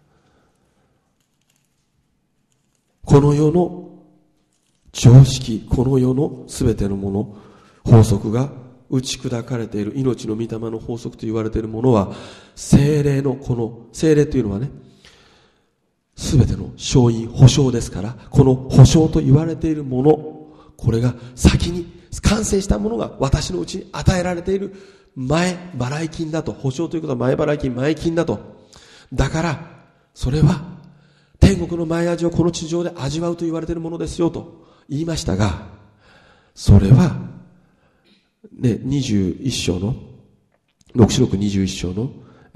この世の常識、この世のすべてのもの、法則が打ち砕かれている、命の御霊の法則と言われているものは、聖霊の聖霊というのはね、すべての勝因、保証ですから、この保証と言われているもの、これが先に完成したものが私のうちに与えられている前払い金だと。保証ということは前払い金、前金だと。だからそれは天国の前味をこの地上で味わうと言われているものですよと言いましたが、それはね、21章の黙示録21章の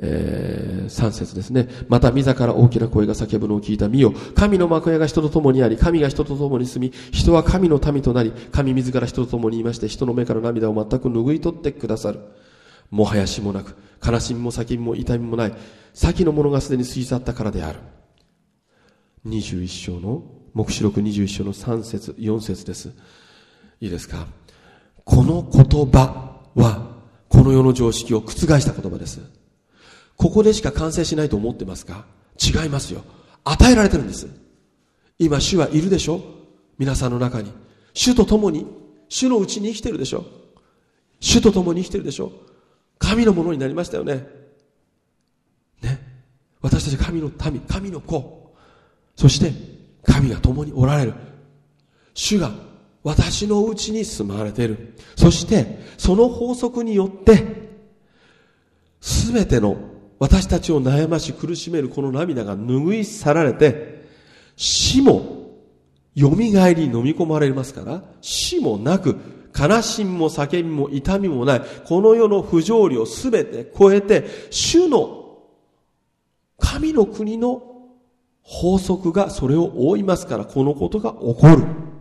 3節ですね。また御座から大きな声が叫ぶのを聞いた。見よ、神の幕屋が人と共にあり、神が人と共に住み、人は神の民となり、神自ら人と共にいまして、人の目から涙を全く拭い取ってくださる。もはや死もなく、悲しみも叫びも痛みもない、先のものがすでに過ぎ去ったからである。21章の黙示録21章の3節4節です。いいですか。この言葉はこの世の常識を覆した言葉です。ここでしか完成しないと思ってますか？違いますよ。与えられてるんです。今主はいるでしょ。皆さんの中に主と共に、主のうちに生きてるでしょ。主と共に生きてるでしょ。神のものになりましたよね。ね。私たち神の民、神の子。そして神が共におられる。主が私のうちに住まわれている。そしてその法則によってすべての私たちを悩まし苦しめるこの涙が拭い去られて、死もよみがえり飲み込まれますから、死もなく悲しみも叫びも痛みもない、この世の不条理をすべて超えて、主の神の国の法則がそれを覆いますから、このことが起こる。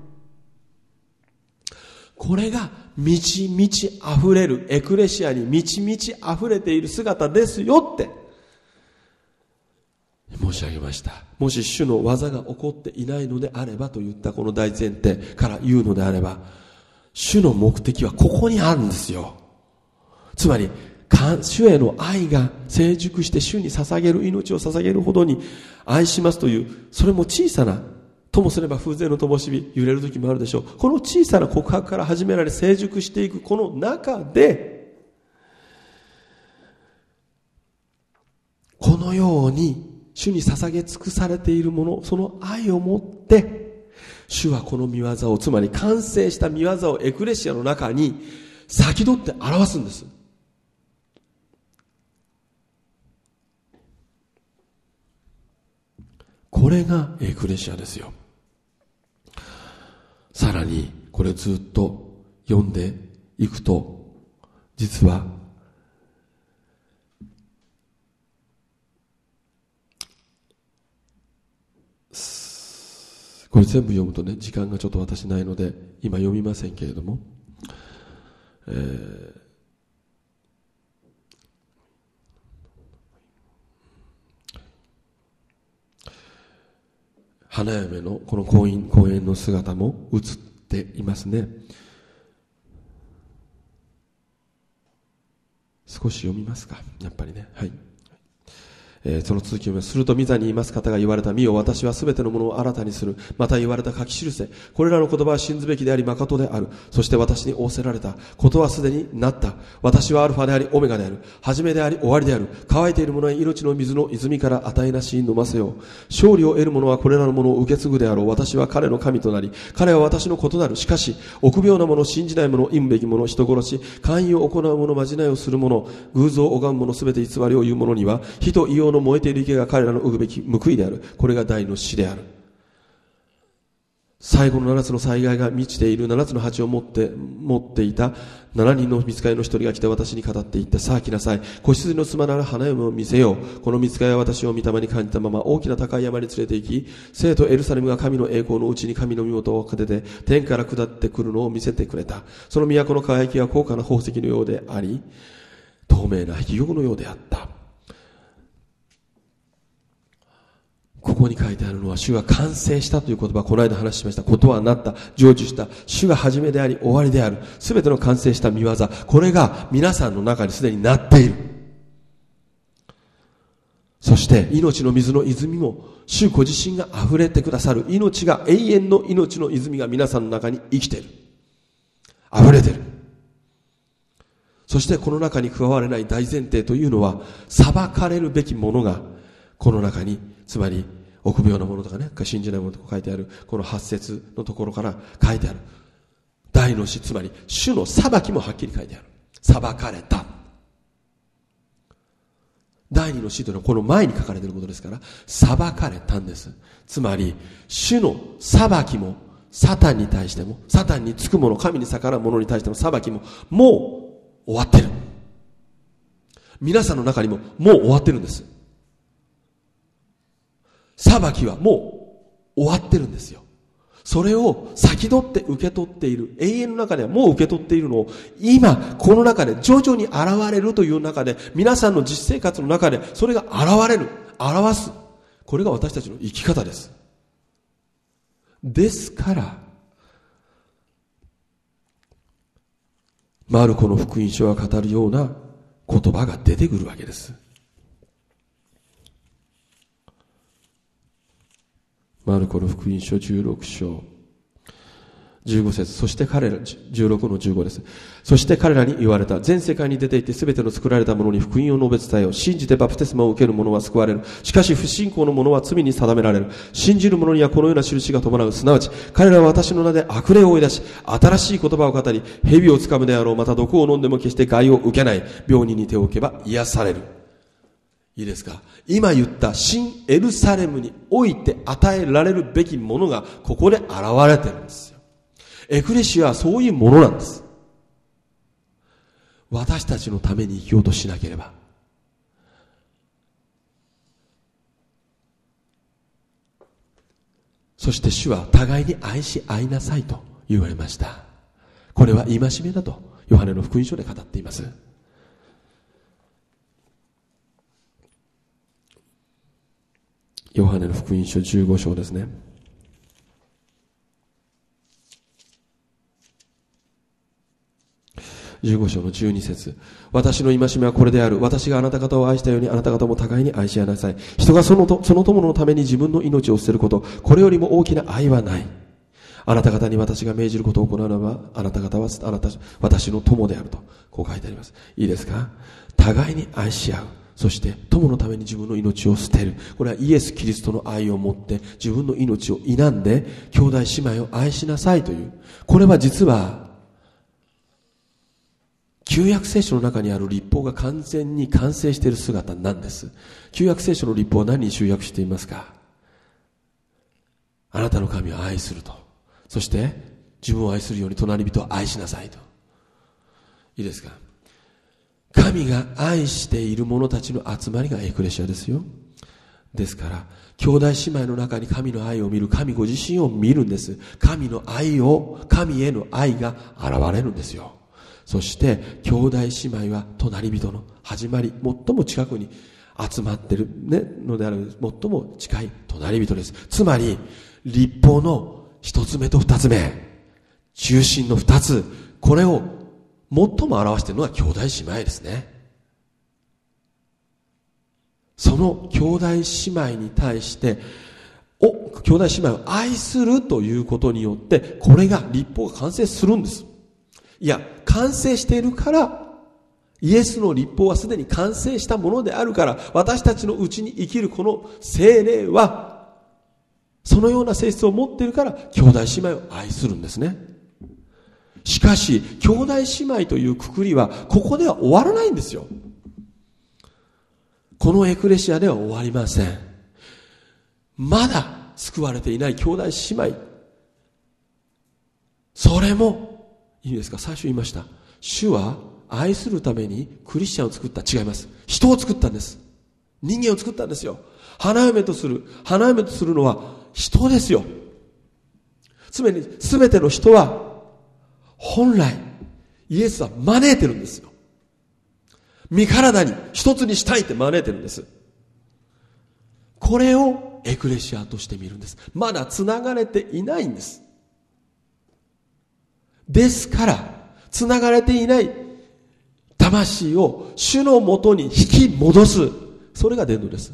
これが満ち満ち溢れるエクレシアに満ち満ち溢れている姿ですよって。 申し上げました。もし主の技が起こっていないのであればといったこの大前提から言うのであれば、主の目的はここにあるんですよ。つまり主への愛が成熟して主に捧げる、命を捧げるほどに愛しますという、それも小さな、ともすれば風前の灯火、揺れる時もあるでしょう。この小さな告白から始められ成熟していくこの中で、このように主に捧げ尽くされているもの、その愛をもって主はこの御業を、つまり完成した御業をエクレシアの中に先取って表すんです。これがエクレシアですよ。さらにこれずっと読んでいくと、実はこれ全部読むとね、時間がちょっと私ないので今読みませんけれども、花嫁のこの婚姻の姿も映っていますね。少し読みますか、やっぱりね。はい。その続きを読みます。すると御座にいます方が言われた。見よ、私はすべてのものを新たにする。また言われた、書き記せ。これらの言葉は信ずべきであり誠である。そして私に仰せられたことはすでになった。私はアルファでありオメガである。始めであり終わりである。乾いている者は命の水の泉から与えなしに飲ませよう。勝利を得る者はこれらのものを受け継ぐであろう。私は彼の神となり、彼は私の異なる。しかし臆病な者、信じない者、忌むべき者、人殺し、姦淫を行う者、まじないをする者、偶像を拝む者、すべて偽りを言う者には、火と硫黄の燃えている池が彼らの受くべき報いである。これが大の死である。最後の7つの災害が満ちている7つの鉢を持っていた7人の御使いの一人が来て私に語っていった。さあ来なさい。子羊の妻なら花嫁を見せよう。この御使いは私を御霊に感じたまま大きな高い山に連れて行き、聖都エルサレムが神の栄光のうちに神の御事を立てて天から下ってくるのを見せてくれた。その都の輝きは高価な宝石のようであり、透明な碧玉のようであった。ここに書いてあるのは、主が完成したという言葉、この間話しました。ことはなった、成就した。主が始めであり終わりである。すべての完成した御業、これが皆さんの中にすでになっている。そして命の水の泉も主ご自身が溢れてくださる命が、永遠の命の泉が皆さんの中に生きている。溢れている。そしてこの中に加われない大前提というのは、裁かれるべきものがこの中に、つまり臆病なものとかね、信じないものとか書いてあるこの8節のところから書いてある大の死、つまり主の裁きもはっきり書いてある。裁かれた。第二の死というのはこの前に書かれていることですから、裁かれたんです。つまり主の裁きも、サタンに対しても、サタンにつくもの、神に逆らうものに対しての裁きももう終わってる。皆さんの中にももう終わってるんです。裁きはもう終わってるんですよ。それを先取って受け取っている、永遠の中ではもう受け取っているのを、今この中で徐々に現れるという中で、皆さんの実生活の中でそれが現れる、表す。これが私たちの生き方です。ですからマルコの福音書が語るような言葉が出てくるわけです。マルコの福音書16章15節、そして彼ら、16の15です。そして彼らに言われた。全世界に出て行って全ての作られたものに福音を述べ伝えよう。信じてバプテスマを受ける者は救われる。しかし不信仰の者は罪に定められる。信じる者にはこのような印が伴う。すなわち彼らは私の名で悪霊を追い出し、新しい言葉を語り、蛇をつかむであろう。また毒を飲んでも決して害を受けない。病人に手を置けば癒される。いいですか。今言った新エルサレムにおいて与えられるべきものがここで現れてるんですよ。エクレシアはそういうものなんです。私たちのために生きようとしなければ。そして主は互いに愛し合いなさいと言われました。これは戒めだとヨハネの福音書で語っています。 ヨハネの福音書15章ですね。15章の12節。私の戒めはこれである。私があなた方を愛したようにあなた方も互いに愛し合いなさい。人がその友のために自分の命を捨てること、これよりも大きな愛はない。あなた方に私が命じることを行うならば、あなた方は私の友であると、こう書いてあります。いいですか？互いに愛し合う。そして友のために自分の命を捨てる。これはイエス・キリストの愛を持って自分の命を否んで兄弟姉妹を愛しなさいという。これは実は旧約聖書の中にある律法が完全に完成している姿なんです。旧約聖書の律法は何に集約していますか？あなたの神を愛すると。そして自分を愛するように隣人を愛しなさいと。いいですか？神が愛している者たちの集まりがエクレシアですよ。ですから兄弟姉妹の中に神の愛を見る、神ご自身を見るんです。神への愛が現れるんですよ。そして兄弟姉妹は隣人の始まり、最も近くに集まっている、のである最も近い隣人です。つまり律法の一つ目と二つ目、中心の二つ、これを最も表しているのは兄弟姉妹ですね。その兄弟姉妹に対して兄弟姉妹を愛するということによって、これが律法が完成するんです。いや、完成しているから、イエスの律法はすでに完成したものであるから、私たちのうちに生きるこの聖霊はそのような性質を持っているから兄弟姉妹を愛するんですね。しかし兄弟姉妹というくくりはここでは終わらないんですよ。このエクレシアでは終わりません。まだ救われていない兄弟姉妹、それもいいですか？最初言いました。主は愛するためにクリスチャンを作った。違います。人を作ったんです。人間を作ったんですよ。花嫁とするのは人ですよ。つまり全ての人は本来イエスは招いてるんですよ。身体に一つにしたいって招いてるんです。これをエクレシアとして見るんです。まだ繋がれていないんです。ですから繋がれていない魂を主のもとに引き戻す、それが伝道です。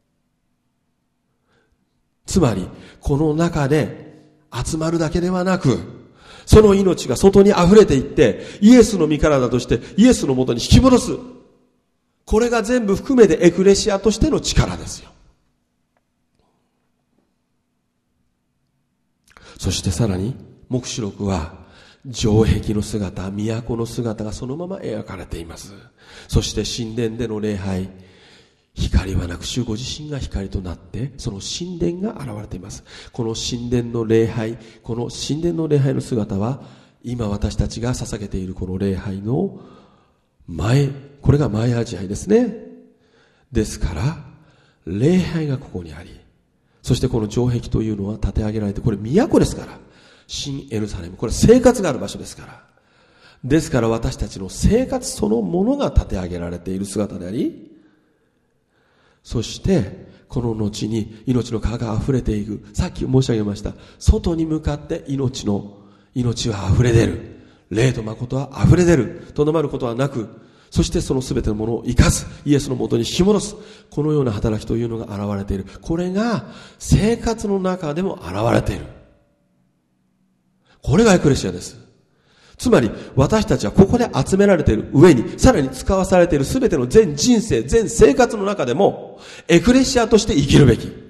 つまりこの中で集まるだけではなく、その命が外に溢れていってイエスの身体としてイエスのもとに引き戻す、これが全部含めてエクレシアとしての力ですよ。そしてさらに黙示録は城壁の姿、都の姿がそのまま描かれています。そして神殿での礼拝、光はなく主ご自身が光となってその神殿が現れています。この神殿の礼拝の姿は今私たちが捧げているこの礼拝のこれが前味拝ですね。ですから礼拝がここにあり、そしてこの城壁というのは建て上げられて、これ都ですから、新エルサレム、これ生活がある場所ですから、ですから私たちの生活そのものが建て上げられている姿であり、そしてこの後に命の川が溢れていく。さっき申し上げました、外に向かって命は溢れ出る、霊と誠は溢れ出る、とどまることはなく、そしてその全てのものを生かす、イエスのもとに引き戻す、このような働きというのが現れている。これが生活の中でも現れている。これがエクレシアです。つまり私たちはここで集められている上に、さらに使わされている全ての全人生、全生活の中でもエクレシアとして生きるべき。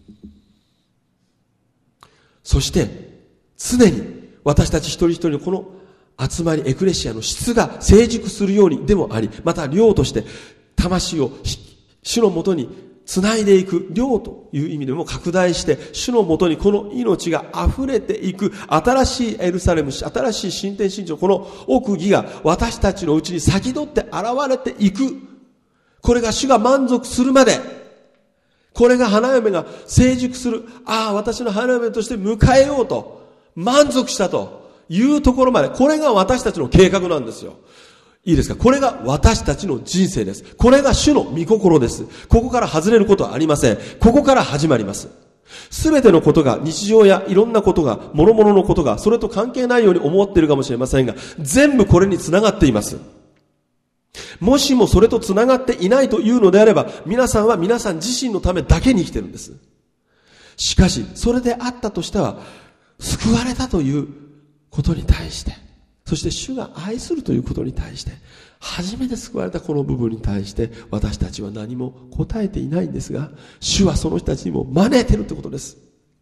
そして常に私たち一人一人のこの集まり、エクレシアの質が成熟するようにでもあり、また量として魂を主のもとに繋いでいく、量という意味でも拡大して主のもとにこの命が溢れていく、新しいエルサレム、新しい新天新地、この奥義が私たちのうちに先取って現れていく。これが主が満足するまで、これが花嫁が成熟する、私の花嫁として迎えようと満足したというところまで、これが私たちの計画なんですよ。 いいですか？これが私たちの人生です。これが主の御心です。ここから外れることはありません。ここから始まります。すべてのことが、日常やいろんなことが、諸々のことが、それと関係ないように思っているかもしれませんが、全部これにつながっています。もしもそれとつながっていないというのであれば、皆さんは皆さん自身のためだけに生きているんです。しかし、それであったとしては、救われたということに対して、そして主が愛するということに対して、初めて救われたこの部分に対して、私たちは何も答えていないんですが、主はその人たちにも招いているということです。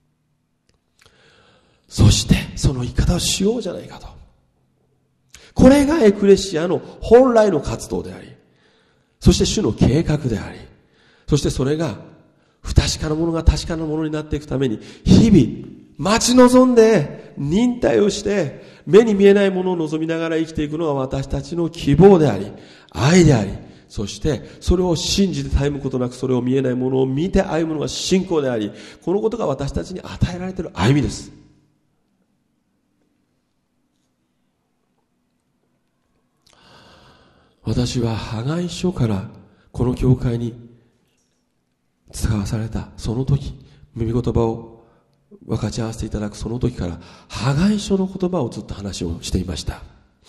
そして、その生き方をしようじゃないかと。これがエクレシアの本来の活動であり、そして主の計画であり、そしてそれが不確かなものが確かなものになっていくために、日々待ち望んで忍耐をして目に見えないものを望みながら生きていくのが私たちの希望であり、愛であり、そしてそれを信じて絶えむことなくそれを見えないものを見て歩むのが信仰であり、このことが私たちに与えられている歩みです。私はハガイ書からこの教会に使わされたその時、耳言葉を分かち合わせていただくその時からハガイ書の言葉をずっと話をしていました。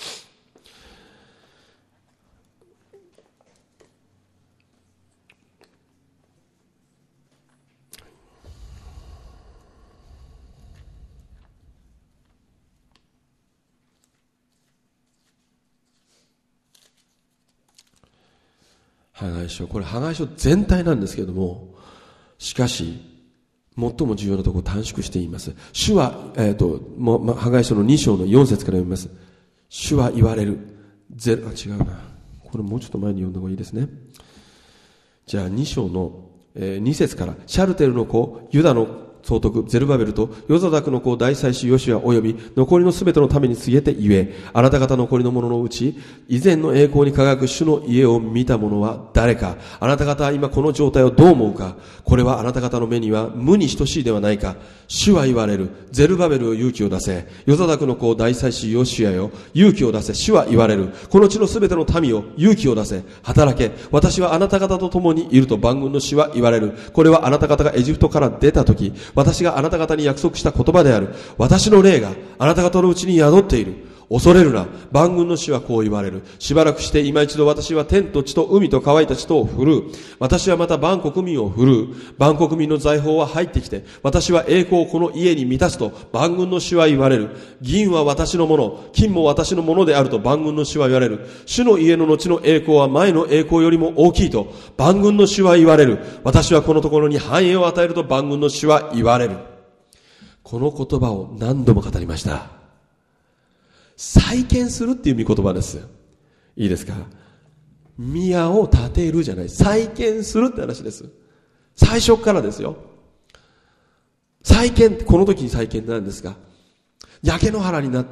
ハガイ書、これハガイ書全体なんですけれども、しかし最も重要なところを短縮して言います。主は、ハガイ書の2章の4節から読みます。主は言われる。違うな。これもうちょっと前に読んだ方がいいですね。じゃあ2章の、2節から、シャルテルの子、ユダの総督ゼルバベルとヨザダクの子大祭司ヨシュアおよび残りのすべての民に告げて言え、あなた方残りの者のうち以前の栄光に輝く主の家を見た者は誰か。あなた方は今この状態をどう思うか。これはあなた方の目には無に等しいではないか。主は言われる。ゼルバベルを勇気を出せ。ヨザダクの子大祭司ヨシュアよ、勇気を出せ。主は言われる。この地のすべての民を勇気を出せ。働け。私はあなた方と共にいると万軍の主は言われる。これはあなた方がエジプトから出たとき、私があなた方に約束した言葉である。私の霊があなた方のうちに宿っている。恐れるな。万軍の主はこう言われる。しばらくして今一度私は天と地と海と乾いた地とを振るう。私はまた万国民を振るう。万国民の財宝は入ってきて、私は栄光をこの家に満たすと万軍の主は言われる。銀は私のもの、金も私のものであると万軍の主は言われる。主の家の後の栄光は前の栄光よりも大きいと万軍の主は言われる。私はこのところに繁栄を与えると万軍の主は言われる。この言葉を何度も語りました。再建するっていう御言葉です。いいですか？宮を建てるじゃない。再建するって話です。最初からですよ。再建って、この時に再建なんですが、焼け野原になって、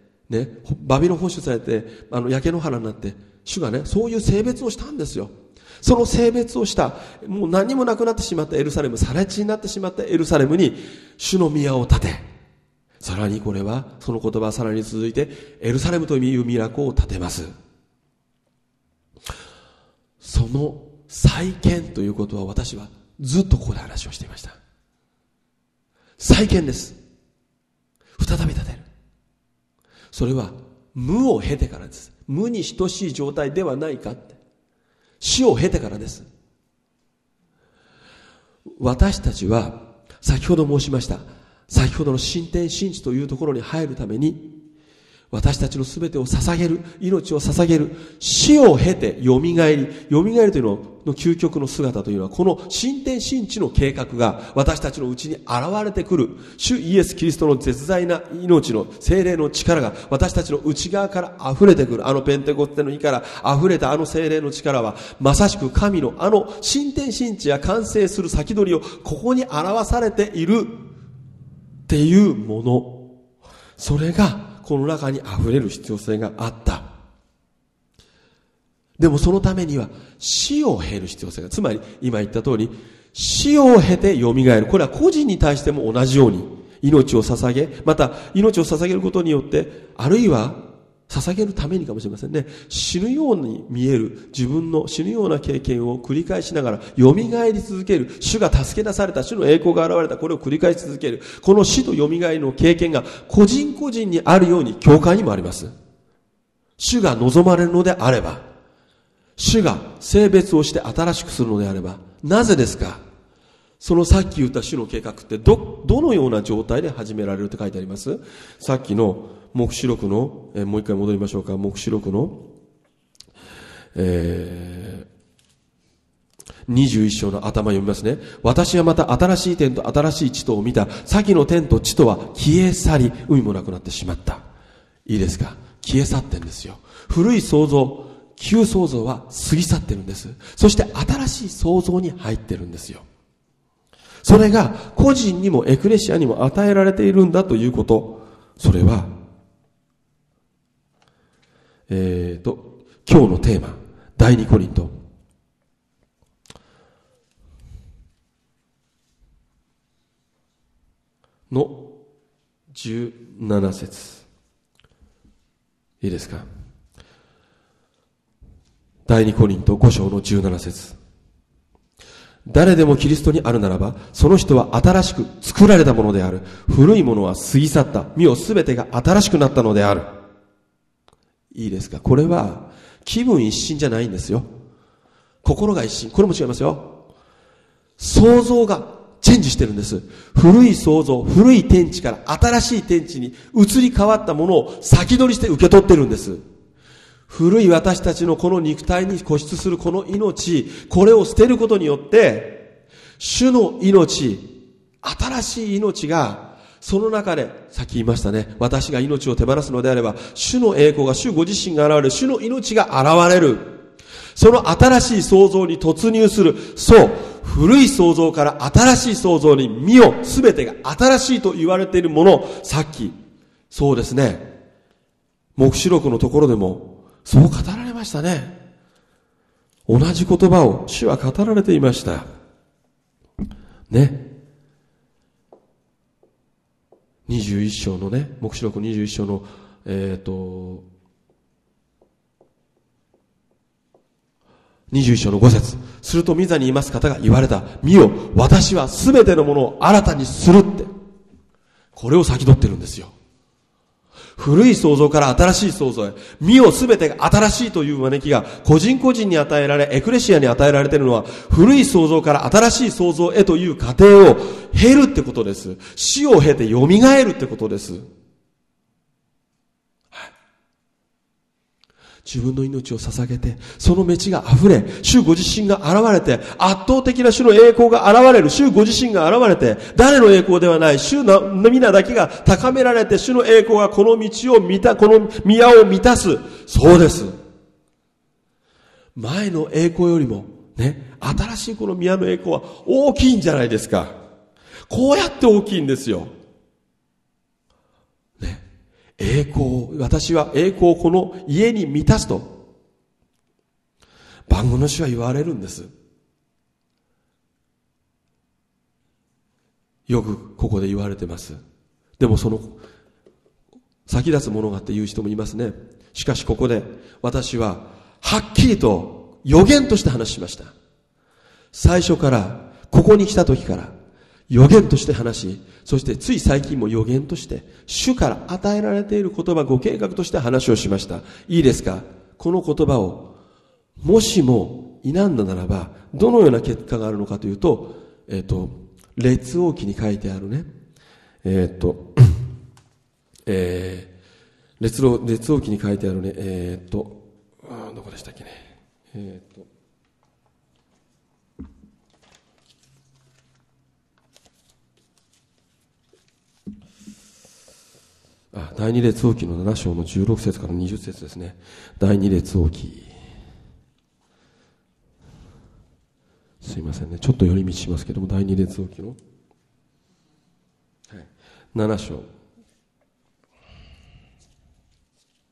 ね、バビロン捕囚されて、焼け野原になって、主がね、そういう性別をしたんですよ。その性別をした、もう何もなくなってしまったエルサレム、更地になってしまったエルサレムに、主の宮を建て、さらにこれは、その言葉はさらに続いて、エルサレムという都を建てます。その再建ということは私はずっとここで話をしていました。再建です。再び建てる。それは無を経てからです。無に等しい状態ではないかって。死を経てからです。私たちは先ほど申しました、先ほどの新天新地というところに入るために、私たちのすべてを捧げる、命を捧げる、死を経てよみがえり、よみがえるというのの究極の姿というのは、この新天新地の計画が私たちのうちに現れてくる、主イエス・キリストの絶大な命の聖霊の力が私たちの内側から溢れてくる。あのペンテコステの日から溢れたあの聖霊の力は、まさしく神のあの新天新地や完成する先取りをここに表されているっていうもの、それがこの中に溢れる必要性があった。でもそのためには死を経る必要性が、つまり今言った通り死を経て蘇る。これは個人に対しても同じように命を捧げ、また命を捧げることによって、あるいは捧げるためにかもしれませんね。死ぬように見える自分の死ぬような経験を繰り返しながら蘇り続ける。主が助け出された、主の栄光が現れた、これを繰り返し続ける。この死と蘇りの経験が個人個人にあるように教会にもあります。主が望まれるのであれば、主が性別をして新しくするのであれば、なぜですか？そのさっき言った主の計画ってどのような状態で始められるって書いてあります？さっきの黙示録の、もう一回戻りましょうか。黙示録の、21章の頭読みますね。私はまた新しい天と新しい地とを見た。先の天と地とは消え去り、海もなくなってしまった。いいですか？消え去ってんですよ。古い創造、旧創造は過ぎ去ってるんです。そして新しい創造に入ってるんですよ。それが個人にもエクレシアにも与えられているんだということ。それは、今日のテーマ、第二コリント。の17節。いいですか？第二コリント5章の17節。誰でもキリストにあるならば、その人は新しく作られたものである。古いものは過ぎ去った。見よ、すべてが新しくなったのである。いいですか？これは気分一新じゃないんですよ。心が一新。これも違いますよ。創造がチェンジしてるんです。古い創造、古い天地から新しい天地に移り変わったものを先取りして受け取ってるんです。古い私たちのこの肉体に固執するこの命、これを捨てることによって、主の命、新しい命が、その中で、さっき言いましたね、私が命を手放すのであれば、主の栄光が、主ご自身が現れる、主の命が現れる。その新しい創造に突入する。そう、古い創造から新しい創造に見よ、すべてが新しいと言われているもの、さっき、そうですね、黙示録のところでも、そう語られましたね。同じ言葉を主は語られていました。ね。21章のね、黙示録21章の、21章の5節。すると御座にいます方が言われた。見よ、私はすべてのものを新たにするって。これを先取ってるんですよ。古い創造から新しい創造へ。見よ、すべてが新しいという招きが個人個人に与えられ、エクレシアに与えられているのは、古い創造から新しい創造へという過程を経るってことです。死を経て蘇るってことです。自分の命を捧げて、その道が溢れ、主ご自身が現れて、圧倒的な主の栄光が現れる、主ご自身が現れて、誰の栄光ではない、主の皆だけが高められて、主の栄光がこの道をこの宮を満たす。そうです。前の栄光よりも、ね、新しいこの宮の栄光は大きいんじゃないですか。こうやって大きいんですよ。栄光、私は栄光をこの家に満たすと、万軍の主は言われるんです。よくここで言われてます。でもその、先立つものがあって言う人もいますね。しかしここで、私は、はっきりと予言として話しました。最初から、ここに来た時から、予言として話し、そしてつい最近も予言として、主から与えられている言葉、ご計画として話をしました。いいですか？この言葉を、もしも否んだならば、どのような結果があるのかというと、列王記に書いてあるね、列王記に書いてあるね、どこでしたっけね、第二列王記の7章の16節から20節ですね。第二列王記。すいませんね。ちょっと寄り道しますけども、第二列王記の、7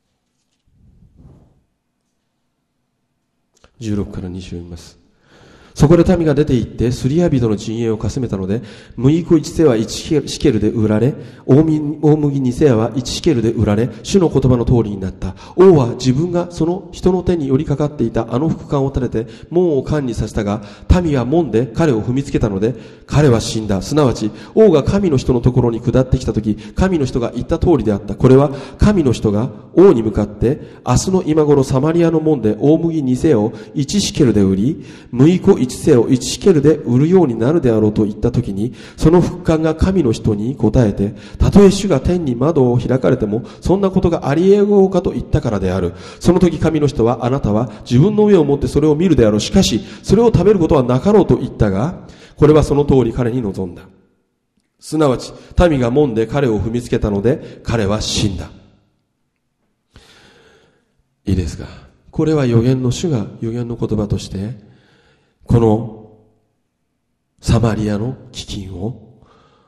章。16から20読みます。 そこで民が出て行って、スリア人の陣営をかすめたので、麦粉1セは1シケルで売られ、大麦2セは1シケルで売られ、主の言葉の通りになった。王は自分がその人の手に寄りかかっていたあの副官を立てて、門を管理させたが、民は門で彼を踏みつけたので、彼は死んだ。すなわち、王が神の人のところに下ってきたとき、神の人が言った通りであった。これは、神の人が王に向かって、明日の今頃サマリアの門で大麦2セを1シケルで売り、麦粉1セを1シケルで売るようになるであろうと言ったときに、その副官が神の人に答えて、たとえ主が天に窓を開かれても、そんなことがあり得ようかと言ったからである。その時神の人は、あなたは自分の上を持ってそれを見るであろう。しかし、それを食べることはなかろうと言ったが、これはその通り彼に望んだ。すなわち、民が門で彼を踏みつけたので、彼は死んだ。いいですか。これは預言の主が預言の言葉として、このサマリアの飢饉を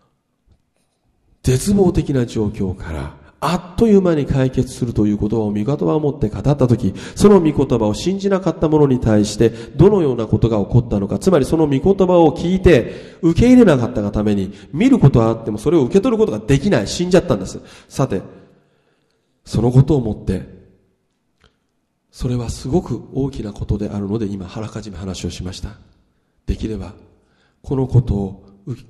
絶望的な状況からあっという間に解決するということを御言葉を持って語ったとき、その御言葉を信じなかった者に対してどのようなことが起こったのか、つまりその御言葉を聞いて受け入れなかったがために、見ることはあってもそれを受け取ることができない、死んじゃったんです。さて、そのことをもってそれはすごく大きなことであるので、今あらかじめ話をしました。できればこのことを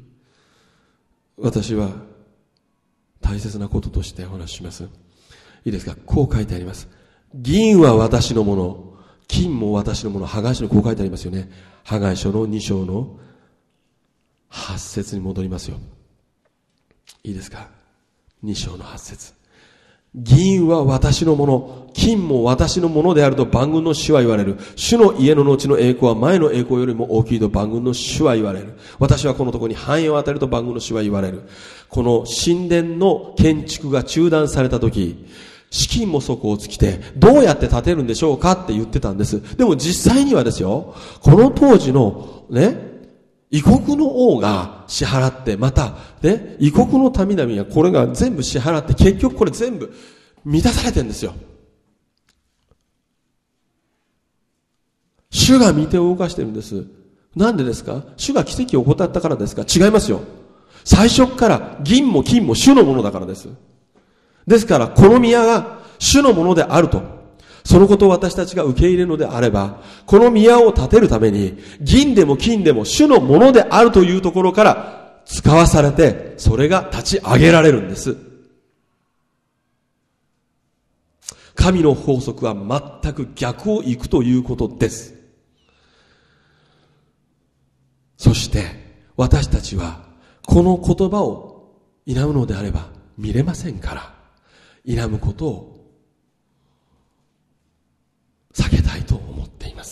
私は大切なこととしてお話しします。いいですか。こう書いてあります。銀は私のもの、金も私のもの。ハガイ書のこう書いてありますよね。ハガイ書の2章の8節に戻りますよ。いいですか。2章の8節。銀は私のもの、金も私のものであると万軍の主は言われる。主の家の後の栄光は前の栄光よりも大きいと万軍の主は言われる。私はこのところに繁栄を与えると万軍の主は言われる。この神殿の建築が中断されたとき、資金も底を尽きて、どうやって建てるんでしょうかって言ってたんです。でも実際にはですよ、この当時のね、異国の王が支払って、また、ね、異国の民々がこれが全部支払って、結局これ全部満たされてるんですよ。主が御手を動かしてるんです。なんでですか？主が奇跡を怠ったからですか？違いますよ。最初から銀も金も主のものだからです。ですから、この宮が主のものであると。そのことを私たちが受け入れるのであれば、この宮を建てるために、銀でも金でも主のものであるというところから使わされて、それが立ち上げられるんです。神の法則は全く逆を行くということです。そして、私たちは、この言葉を否むのであれば見れませんから、否むことを避けたいと思っています。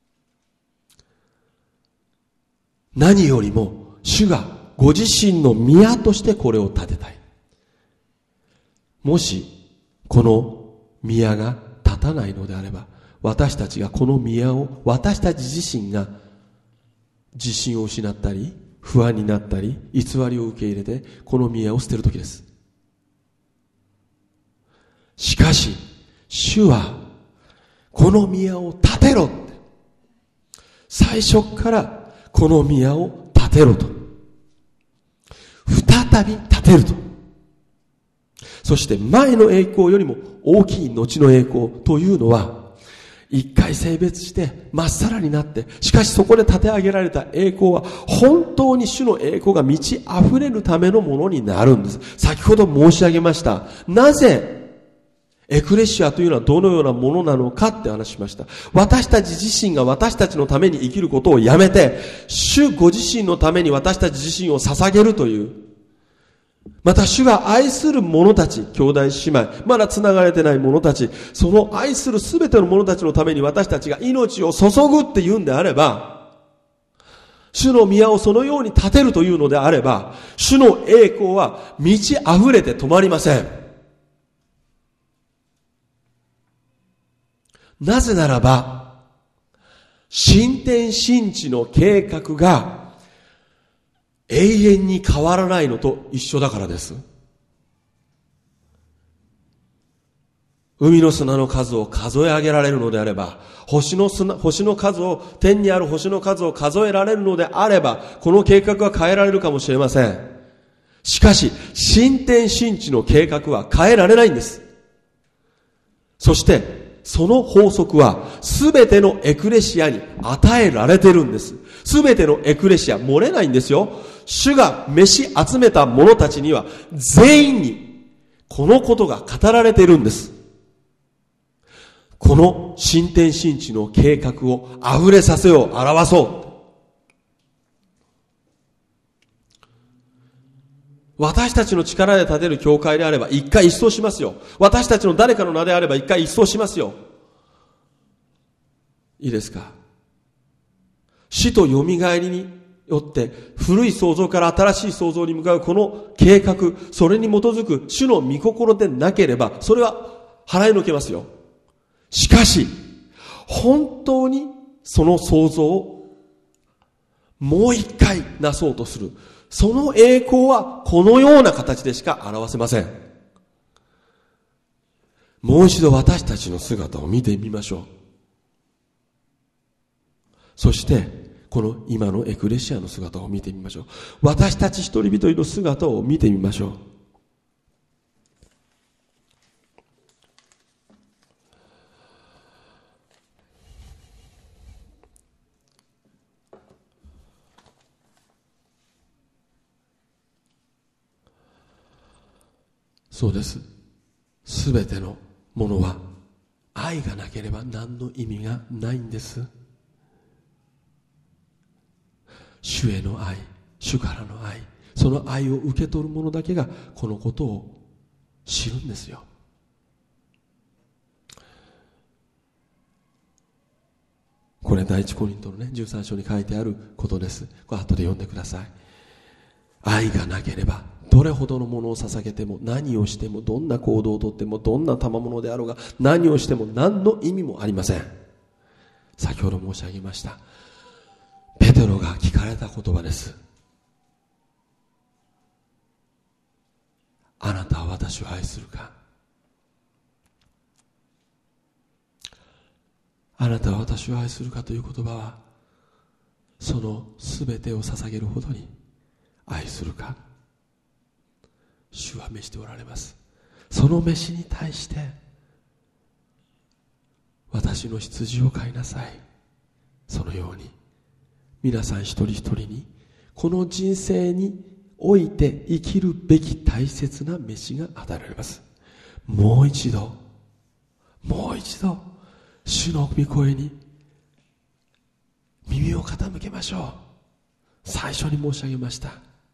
何よりも主がご自身の宮としてこれを建てたい。もしこの宮が建たないのであれば、私たちがこの宮を、私たち自身が自信を失ったり不安になったり偽りを受け入れてこの宮を捨てる時です。しかし主はこの宮を建てろって、最初からこの宮を建てろと、再び建てると、そして前の栄光よりも大きい後の栄光というのは、一回性別してまっさらになって、しかしそこで建て上げられた栄光は本当に主の栄光が満ち溢れるためのものになるんです。先ほど申し上げました。なぜエクレシアというのはどのようなものなのかって話しました。私たち自身が私たちのために生きることをやめて、主ご自身のために私たち自身を捧げるという、また主が愛する者たち、兄弟姉妹、まだ繋がれてない者たち、その愛するすべての者たちのために私たちが命を注ぐっていうんであれば、主の宮をそのように建てるというのであれば、主の栄光は満ち溢れて止まりません。なぜならば、新天新地の計画が永遠に変わらないのと一緒だからです。 海の砂の数を数え上げられるのであれば、星の数を、天にある星の数を数えられるのであれば、この計画は変えられるかもしれません。しかし、新天新地の計画は変えられないんです。そして、その法則は、すべてのエクレシアに与えられてるんです。すべてのエクレシア、漏れないんですよ。主が召し集めた者たちには、全員に、このことが語られているんです。この新天新地の計画を溢れさせよう、表そう。私たちの力で建てる教会であれば一回一掃しますよ。私たちの誰かの名であれば一回一掃しますよ。いいですか？死と蘇りによって古い創造から新しい創造に向かうこの計画、それに基づく主の御心でなければ、それは払いのけますよ。しかし、本当にその創造をもう一回なそうとする。その栄光はこのような形でしか表せません。もう一度私たちの姿を見てみましょう。そして、この今のエクレシアの姿を見てみましょう。私たち一人一人の姿を見てみましょう。そうです。すべてのものは愛がなければ何の意味がないんです。主への愛、主からの愛、その愛を受け取る者だけがこのことを知るんですよ。これ第一コリントのね13章に書いてあることです。これ後で読んでください。愛がなければどれほどのものを捧げても、何をしても、どんな行動をとっても、どんな賜物であろうが、何をしても何の意味もありません。先ほど申し上げました。ペテロが聞かれた言葉です。あなたは私を愛するか？あなたは私を愛するかという言葉は、そのすべてを捧げるほどに愛するか？主は召しておられます。その召しに対して、私の羊を飼いなさい。そのように皆さん一人一人にこの人生において生きるべき大切な召しが与えられます。もう一度主の御声に耳を傾けましょう。最初に申し上げました。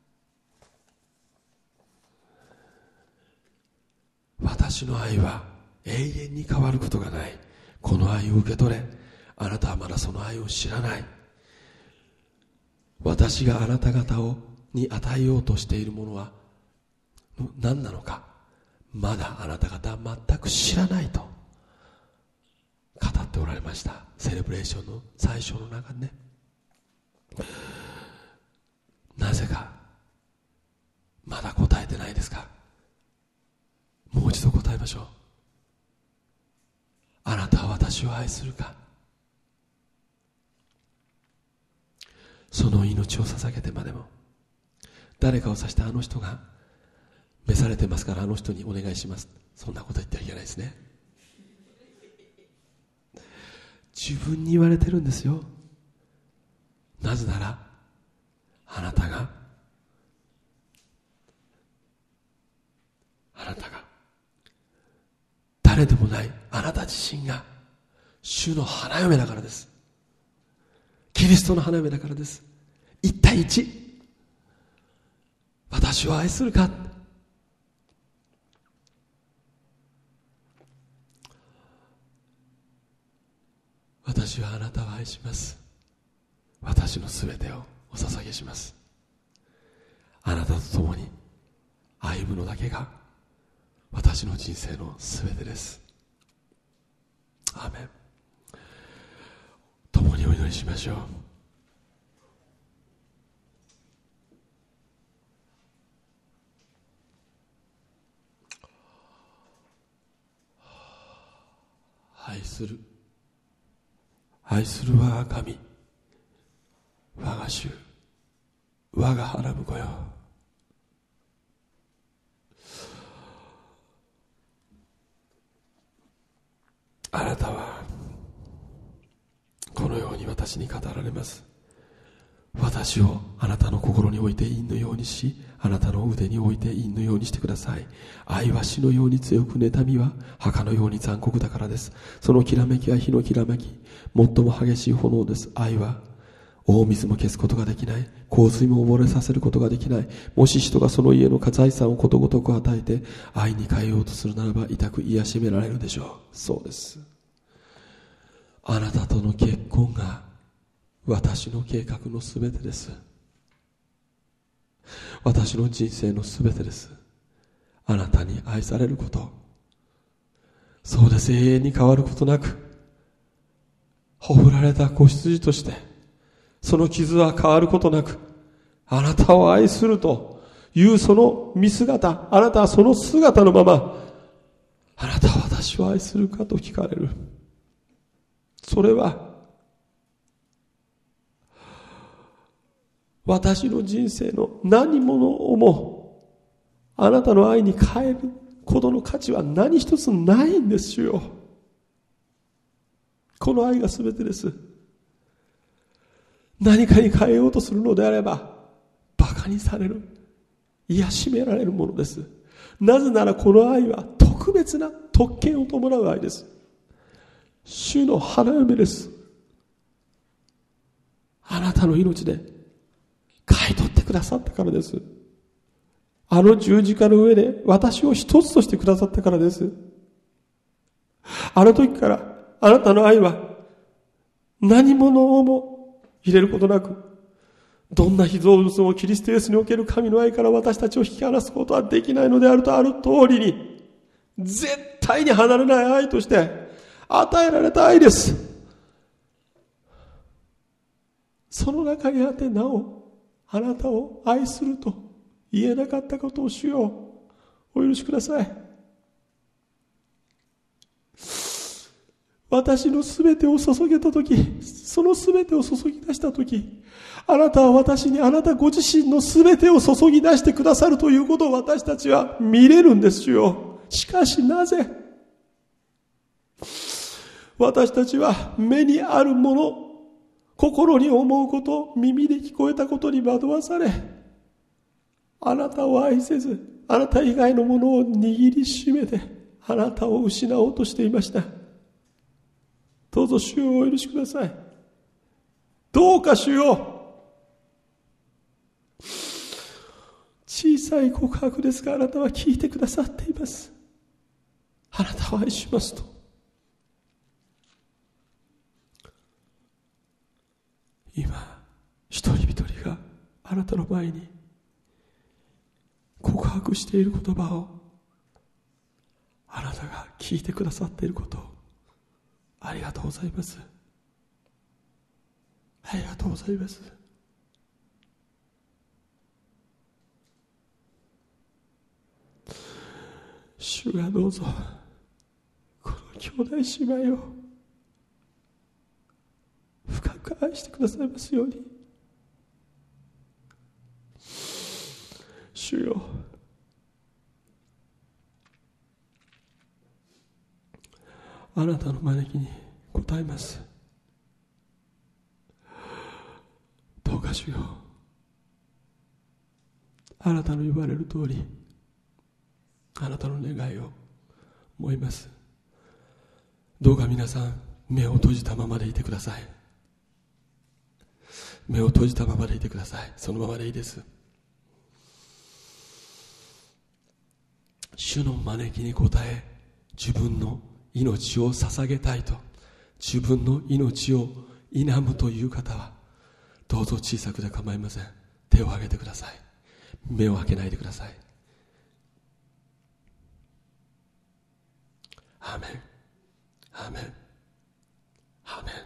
私の愛は永遠に変わることがない。この愛を受け取れ。あなたはまだその愛を知らない。私があなた方に与えようとしているものは何なのか、まだあなた方は全く知らないと語っておられました。セレブレーションの最初の中でね。なぜかまだ答えてないですか？もう一度答えましょう。あなたは私を愛するか？その命を捧げてまでも、誰かを指してあの人が召されてますからあの人にお願いします、そんなこと言ってはいけないですね。自分に言われてるんですよ。なぜならあなたが誰でもないあなた自身が主の花嫁だからです。キリストの花嫁だからです。一対一、私を愛するか？私はあなたを愛します。私のすべてをお捧げします。あなたと共に歩むのだけが私の人生のすべてです。アーメン。共にお祈りしましょう。 する我が神、我が主、我が花婿よ。あなたはこのように私に語られます。私をあなたの心に置いて印のようにし、あなたの腕に置いて印のようにしてください。愛は死のように強く、妬みは墓のように残酷だからです。そのきらめきは火のきらめき、最も激しい炎です。愛は大水も消すことができない。洪水も溺れさせることができない。もし人がその家の財産をことごとく与えて愛に変えようとするならば、痛く癒しめられるでしょう。そうです。あなたとの結婚が私の計画のすべてです。私の人生のすべてです。あなたに愛されること、そうです。永遠に変わることなく、ほふられた子羊としてその傷は変わることなく、あなたを愛するというその見姿、あなたはその姿のまま、あなたは私を愛するかと聞かれる。それは私の人生の何者をもあなたの愛に変えることの価値は何一つないんですよ。この愛が全てです。何かに変えようとするのであればバカにされる、癒しめられるものです。なぜならこの愛は特別な特権を伴う愛です。主の花嫁です。あなたの命で買い取ってくださったからです。あの十字架の上で私を一つとしてくださったからです。あの時からあなたの愛は何者をも入れることなく、どんな被造物もキリストイエスにおける神の愛から私たちを引き離すことはできないのであるとある通りに、絶対に離れない愛として与えられた愛です。その中にあってなおあなたを愛すると言えなかったことを主よお許しください。私のすべてを注げたとき、そのすべてを注ぎ出したとき、あなたは私にあなたご自身のすべてを注ぎ出してくださるということを私たちは見れるんですよ。しかしなぜ私たちは目にあるもの、心に思うこと、耳で聞こえたことに惑わされ、あなたを愛せず、あなた以外のものを握りしめてあなたを失おうとしていました。どうぞ主よお許しください。どうか主よ、小さい告白ですがあなたは聞いてくださっています。あなたを愛しますと、今一人一人があなたの前に告白している言葉をあなたが聞いてくださっていることをありがとうございます。ありがとうございます。主がどうぞこの兄弟姉妹を深く愛してくださいますように。主よ、あなたの招きに応えます。どうか主よ、あなたの言われる通りあなたの願いを思います。どうか皆さん目を閉じたままでいてください。目を閉じたままでいてください。そのままでいいです。主の招きに応え、自分の命を捧げたいと、自分の命を否むという方はどうぞ小さくで構いません。手を挙げてください。目を開けないでください。アーメン、アーメン、アーメン。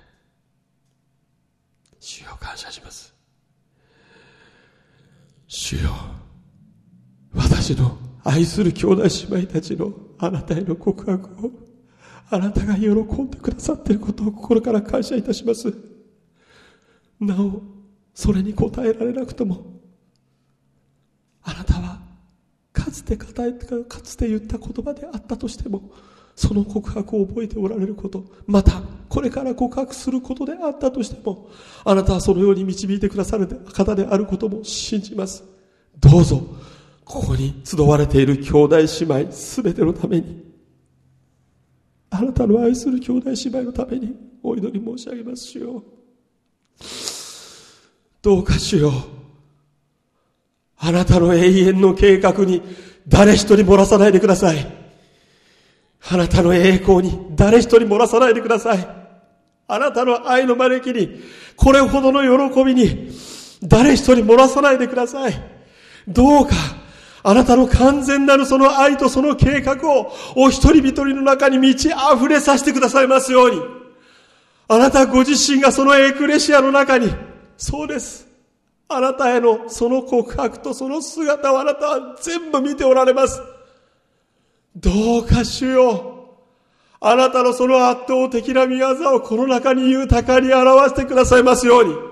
主よ感謝します。主よ、私の愛する兄弟姉妹たちのあなたへの告白をあなたが喜んでくださっていることを心から感謝いたします。なおそれに応えられなくとも、あなたはかつて言った言葉であったとしても、その告白を覚えておられること、またこれから告白することであったとしても、あなたはそのように導いてくださる方であることも信じます。どうぞここに集われている兄弟姉妹すべてのために、あなたの愛する兄弟姉妹のためにお祈り申し上げます。主よ、どうか主よ、あなたの永遠の計画に誰一人漏らさないでください。あなたの栄光に誰一人漏らさないでください。あなたの愛の招きに、これほどの喜びに誰一人漏らさないでください。どうかあなたの完全なるその愛とその計画をお一人一人の中に満ち溢れさせてくださいますように。あなたご自身がそのエクレシアの中に、そうです、あなたへのその告白とその姿をあなたは全部見ておられます。どうか主よ、あなたのその圧倒的な御業をこの中に豊かに表してくださいますように。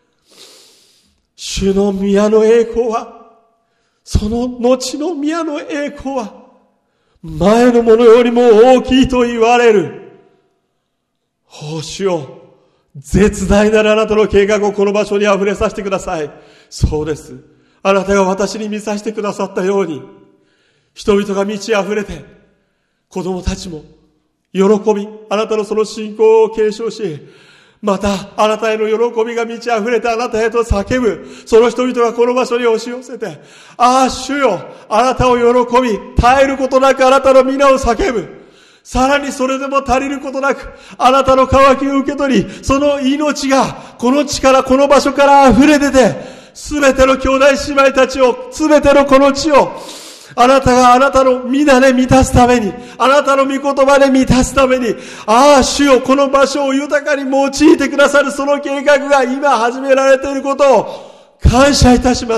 主の宮の栄光は、その後の宮の栄光は前のものよりも大きいと言われる。お主よ、絶大なるあなたの計画をこの場所に溢れさせてください。そうです。あなたが私に見させてくださったように、人々が満ち溢れて、子供たちも喜び、あなたのその信仰を継承し、またあなたへの喜びが満ち溢れてあなたへと叫ぶ、その人々がこの場所に押し寄せて、ああ主よ、あなたを喜び、絶えることなくあなたの皆を叫ぶ。さらにそれでも足りることなく、あなたの渇きを受け取り、その命がこの地からこの場所から溢れ出て、すべての兄弟姉妹たちを、すべてのこの地を、あなたがあなたの皆で満たすために、あなたの御言葉で満たすために、ああ主よ、この場所を豊かに用いてくださるその計画が今始められていることを感謝いたします。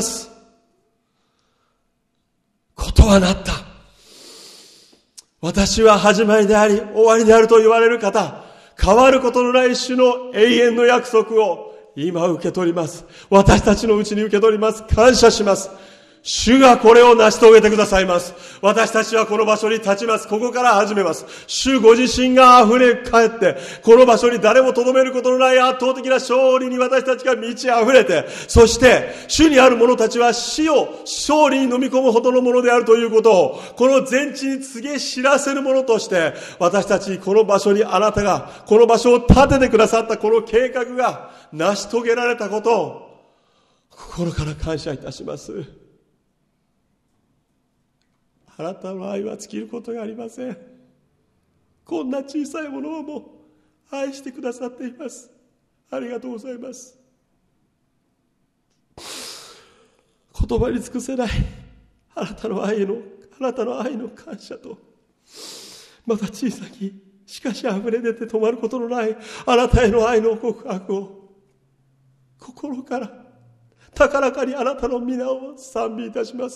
ことはなった。私は始まりであり終わりであると言われる方、変わることのない主の永遠の約束を今受け取ります。私たちのうちに受け取ります。感謝します。主がこれを成し遂げてくださいます。私たちはこの場所に立ちます。ここから始めます。主ご自身が溢れ返って、この場所に誰も留めることのない圧倒的な勝利に私たちが満ち溢れて、そして主にある者たちは死を勝利に飲み込むほどのものであるということを、この全地に告げ知らせるものとして、私たちこの場所にあなたがこの場所を建ててくださったこの計画が成し遂げられたことを心から感謝いたします。あなたの愛は尽きることがありません。こんな小さいものをも愛してくださっています。ありがとうございます。言葉に尽くせないあなたの愛の感謝と、また小さきしかし溢れ出て止まることのないあなたへの愛の告白を心から高らかにあなたの皆を賛美いたします。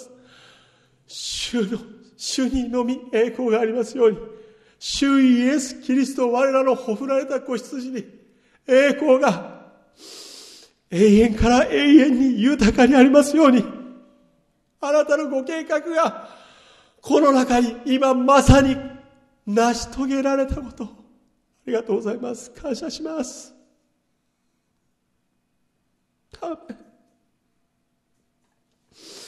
主にのみ栄光がありますように、主イエス・キリスト我らのほふられた子羊に栄光が永遠から永遠に豊かにありますように、あなたのご計画がこの中に今まさに成し遂げられたことをありがとうございます。感謝します。アーメン。